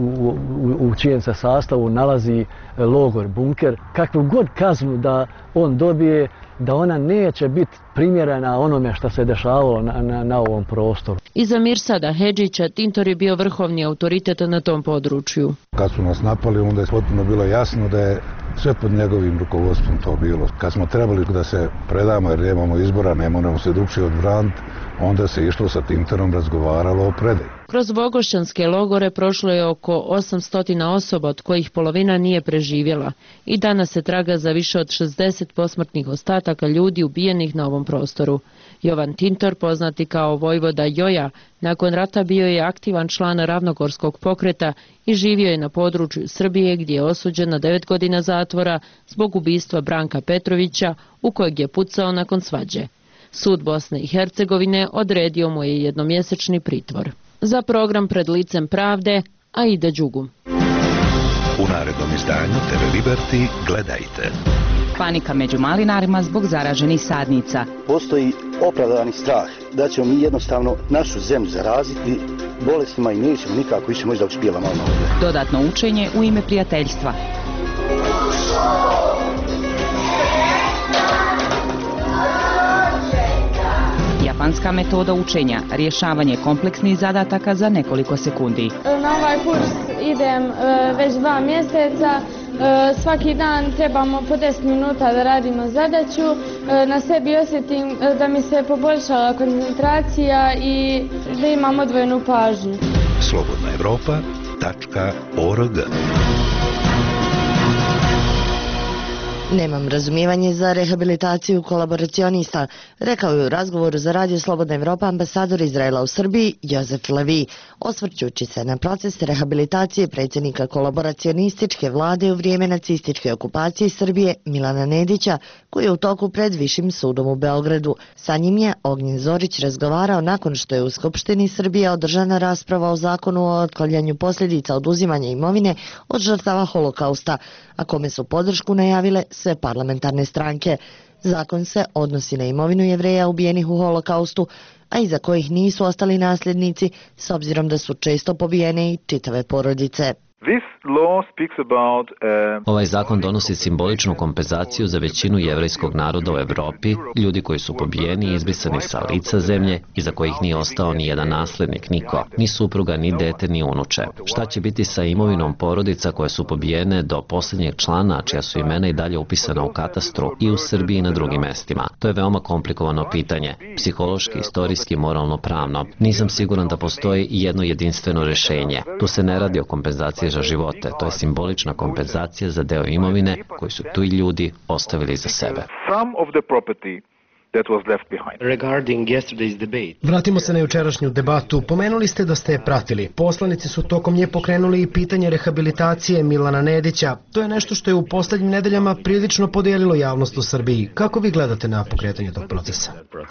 u čijem se sastavu nalazi logor bunker. Kakvu god kaznu da on dobije, da ona neće biti primjerena onome što se dešavalo na ovom prostoru. Iza Mirsada Hedžića Tintor je bio vrhovni autoritet na tom području. Kad su nas napali, onda je potpuno bilo jasno da je sve pod njegovim rukovodstvom to bilo. Kad smo trebali da se predamo jer nemamo izbora, ne moramo se drugčije odbraniti, onda se išlo sa Tintorom, razgovaralo o predaji. Kroz Vogošćanske logore prošlo je oko 800 osoba, od kojih polovina nije preživjela. I danas se traga za više od 60 posmrtnih ostataka ljudi ubijenih na ovom prostoru. Jovan Tintor, poznati kao vojvoda Joja, nakon rata bio je aktivan član Ravnogorskog pokreta i živio je na području Srbije gdje je osuđen na 9 godina zatvora zbog ubistva Branka Petrovića u kojeg je pucao nakon svađe. Sud Bosne i Hercegovine odredio mu je jednomjesečni pritvor. Za program Pred licem pravde, Aida Đugu. U narednom izdanju TV Liberty gledajte. Panika među malinarima zbog zaraženih sadnica. Postoji opravdani strah da ćemo mi jednostavno našu zemlju zaraziti bolestima i nećemo nikako više moći da uspijevamo ovdje. Dodatno učenje u ime prijateljstva. Japanska metoda učenja, rješavanje kompleksnih zadataka za nekoliko sekundi. Na ovaj kurs idem već 2 mjeseca. Svaki dan trebamo po 10 minuta da radimo zadaću. Na sebi osjetim da mi se poboljšala koncentracija i da imam odvojenu pažnju. slobodnaevropa.org. Nemam razumijevanje za rehabilitaciju kolaboracionista, rekao je u razgovoru za Radio Slobodna Evropa ambasador Izraela u Srbiji Jozef Levi, osvrćući se na proces rehabilitacije predsjednika kolaboracionističke vlade u vrijeme nacističke okupacije Srbije Milana Nedića, koji je u toku pred Višim sudom u Beogradu. Sa njim je Ognjen Zorić razgovarao nakon što je u Skupštini Srbije održana rasprava o zakonu o otklanjanju posljedica oduzimanja imovine od žrtava holokausta, a kome su podršku najavile sve parlamentarne stranke. Zakon se odnosi na imovinu Jevreja ubijenih u holokaustu, a iza kojih nisu ostali nasljednici, s obzirom da su često pobijene i čitave porodice. Ovaj zakon donosi simboličnu kompenzaciju za većinu jevrejskog naroda u Evropi, ljudi koji su pobijeni i izbrisani sa lica zemlje i za kojih nije ostao ni jedan nasljednik, niko, ni supruga, ni dete, ni unuče. Šta će biti sa imovinom porodica koje su pobijene do posljednjeg člana, čija su imena i dalje upisana u katastru i u Srbiji i na drugim mestima? To je veoma komplikovano pitanje, psihološki, istorijski, moralno, pravno. Nisam siguran da postoji jedno jedinstveno rješenje. Tu se ne radi o kompenzaciji za živote, to je simbolična kompenzacija za deo imovine koji su tu i ljudi ostavili za sebe. Vratimo se na jučerašnju debatu. Pomenuli ste da ste je pratili. Poslanici su tokom nje pokrenuli i pitanje rehabilitacije Milana Nedića. To je nešto što je u posljednjim nedeljama prilično podijelilo javnost u Srbiji. Kako vi gledate na pokretanje tog procesa?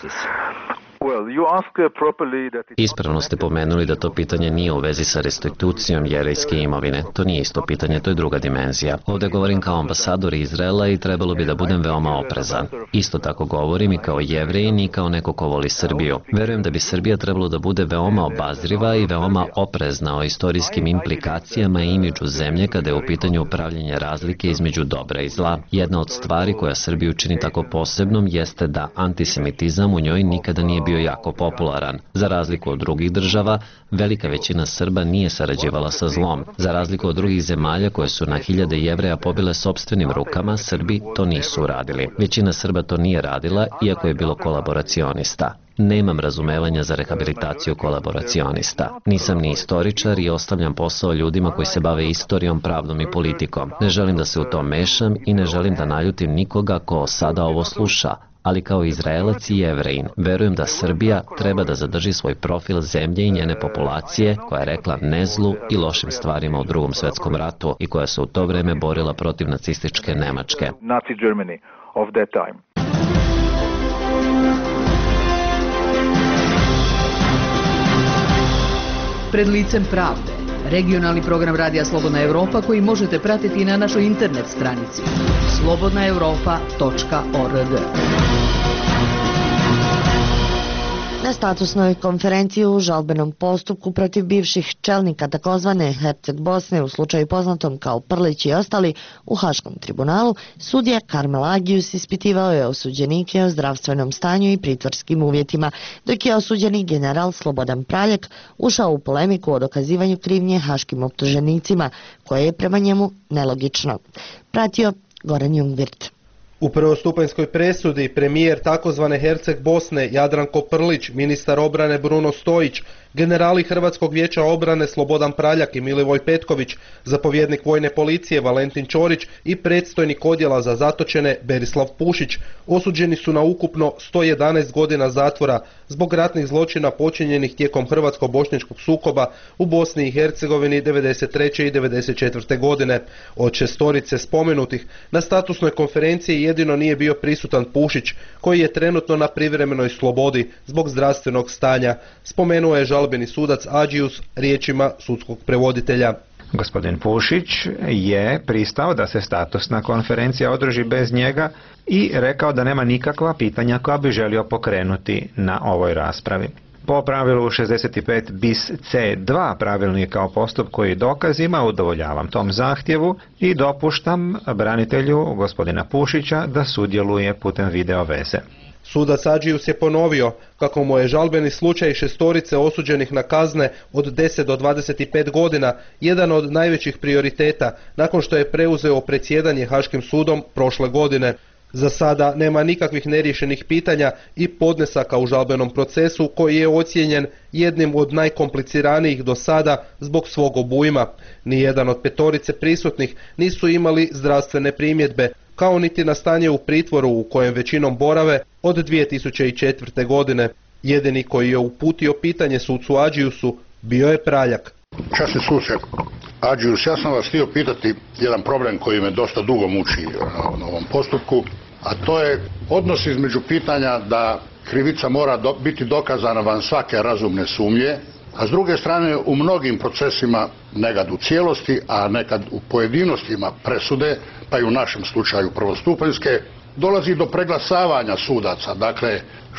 Ispravno ste pomenuli da to pitanje nije u vezi sa restitucijom jevrejske imovine. To nije isto pitanje, to je druga dimenzija. Ovdje govorim kao ambasador Izraela i trebalo bi da budem veoma oprezan. Isto tako govorim i kao Jevrijin i kao neko ko voli Srbiju. Verujem da bi Srbija trebalo da bude veoma obazriva i veoma oprezna o istorijskim implikacijama i imidžu zemlje kada je u pitanju upravljanje razlike između dobra i zla. Jedna od stvari koja Srbiju čini tako posebnom jeste da antisemitizam u njoj nikada nije bio bio jako popularan. Za razliku od drugih država, velika većina Srba nije sarađivala sa zlom. Za razliku od drugih zemalja koje su na hiljade Jevreja pobile sopstvenim rukama, Srbi to nisu uradili. Većina Srba to nije radila, iako je bilo kolaboracionista. Nemam razumevanja za rehabilitaciju kolaboracionista. Nisam ni istoričar i ostavljam posao ljudima koji se bave istorijom, pravdom i politikom. Ne želim da se u to mešam i ne želim da naljutim nikoga ko sada ovo sluša, ali kao Izraelac i Jevrejin, verujem da Srbija treba da zadrži svoj profil zemlje i njene populacije koja je rekla ne zlu i lošim stvarima u Drugom svetskom ratu i koja se u to vreme borila protiv nacističke Nemačke. Nazi Germany of that time. Pred licem pravde, regionalni program Radija Slobodna Evropa koji možete pratiti na našoj internet stranici slobodnaevropa.org. Na statusnoj konferenciji u žalbenom postupku protiv bivših čelnika takozvane Herceg Bosne u slučaju poznatom kao Prlić i ostali u Haškom tribunalu, sudija Karmel Agius ispitivao je osuđenike o zdravstvenom stanju i pritvorskim uvjetima, dok je osuđeni general Slobodan Praljak ušao u polemiku o dokazivanju krivnje haškim optuženicima, koje je prema njemu nelogično. Pratio Goran Jungwirth. U prvostupanjskoj presudi premijer takozvane Herceg Bosne Jadranko Prlić, ministar obrane Bruno Stojić, generali Hrvatskog vijeća obrane Slobodan Praljak i Milivoj Petković, zapovjednik vojne policije Valentin Ćorić i predstojnik odjela za zatočene Berislav Pušić osuđeni su na ukupno 111 godina zatvora zbog ratnih zločina počinjenih tijekom hrvatsko-bošnjačkog sukoba u Bosni i Hercegovini 93. i 94. godine. Od šestorice spomenutih na statusnoj konferenciji jedino nije bio prisutan Pušić, koji je trenutno na privremenoj slobodi zbog zdravstvenog stanja, spomenuo je žalbeni sudac Agius riječima sudskog prevoditelja. Gospodin Pušić je pristao da se statusna konferencija održi bez njega i rekao da nema nikakva pitanja koja bi želio pokrenuti na ovoj raspravi. Po pravilu 65 bis C2 pravilnika o postupku i dokazima udovoljavam tom zahtjevu i dopuštam branitelju gospodina Pušića da sudjeluje putem video veze. Sudac Agius je ponovio kako mu je žalbeni slučaj šestorice osuđenih na kazne od 10 do 25 godina jedan od najvećih prioriteta nakon što je preuzeo predsjedanje Haškim sudom prošle godine. Za sada nema nikakvih neriješenih pitanja i podnesaka u žalbenom procesu koji je ocijenjen jednim od najkompliciranijih do sada zbog svog obujma. Nijedan od petorice prisutnih nisu imali zdravstvene primjedbe, kao niti na stanje u pritvoru u kojem većinom borave od 2004. godine. Jedini koji je uputio pitanje sucu Agiusu bio je Praljak. Časni suce Agius, ja sam vas htio pitati jedan problem koji me dosta dugo muči na ovom postupku, a to je odnos između pitanja da krivica mora biti dokazana van svake razumne sumnje, a s druge strane u mnogim procesima, nekad u cijelosti, a nekad u pojedinostima presude, pa i u našem slučaju prvostupanjske, dolazi do preglasavanja sudaca. Dakle,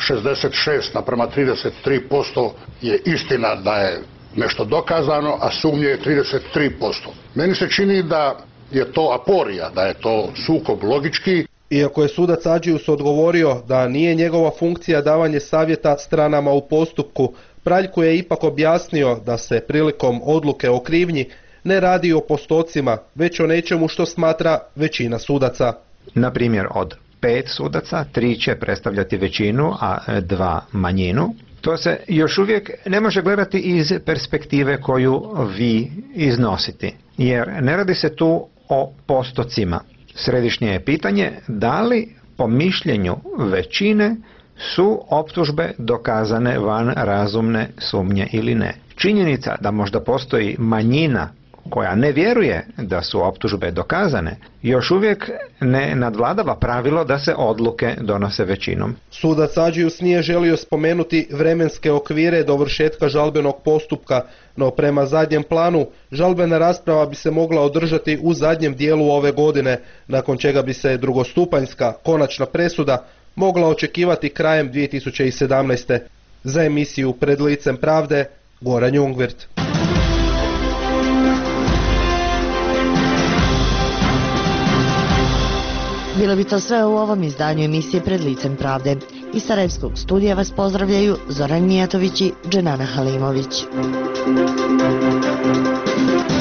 66:33% je istina da je nešto dokazano, a sumnje je 33%. Meni se čini da je to aporija, da je to sukob logički. Iako je sudac Agius odgovorio da nije njegova funkcija davanje savjeta stranama u postupku, Praljku je ipak objasnio da se prilikom odluke o krivnji ne radi o postocima, već o nečemu što smatra većina sudaca. Na primjer, od 5 sudaca, 3 će predstavljati većinu, a 2 manjinu. To se još uvijek ne može gledati iz perspektive koju vi iznosite, jer ne radi se tu o postocima. Središnje je pitanje da li po mišljenju većine su optužbe dokazane van razumne sumnje ili ne. Činjenica da možda postoji manjina koja ne vjeruje da su optužbe dokazane, još uvijek ne nadvladava pravilo da se odluke donose većinom. Sudac Agius nije želio spomenuti vremenske okvire dovršetka žalbenog postupka, no prema zadnjem planu žalbena rasprava bi se mogla održati u zadnjem dijelu ove godine, nakon čega bi se drugostupanjska konačna presuda mogla očekivati krajem 2017. Za emisiju Pred licem pravde, Goran Jungwirth. Bilo bi to sve u ovom izdanju emisije Pred licem pravde. Iz Sarajevskog studija vas pozdravljaju Zoran Mijatović i Dženana Halimović.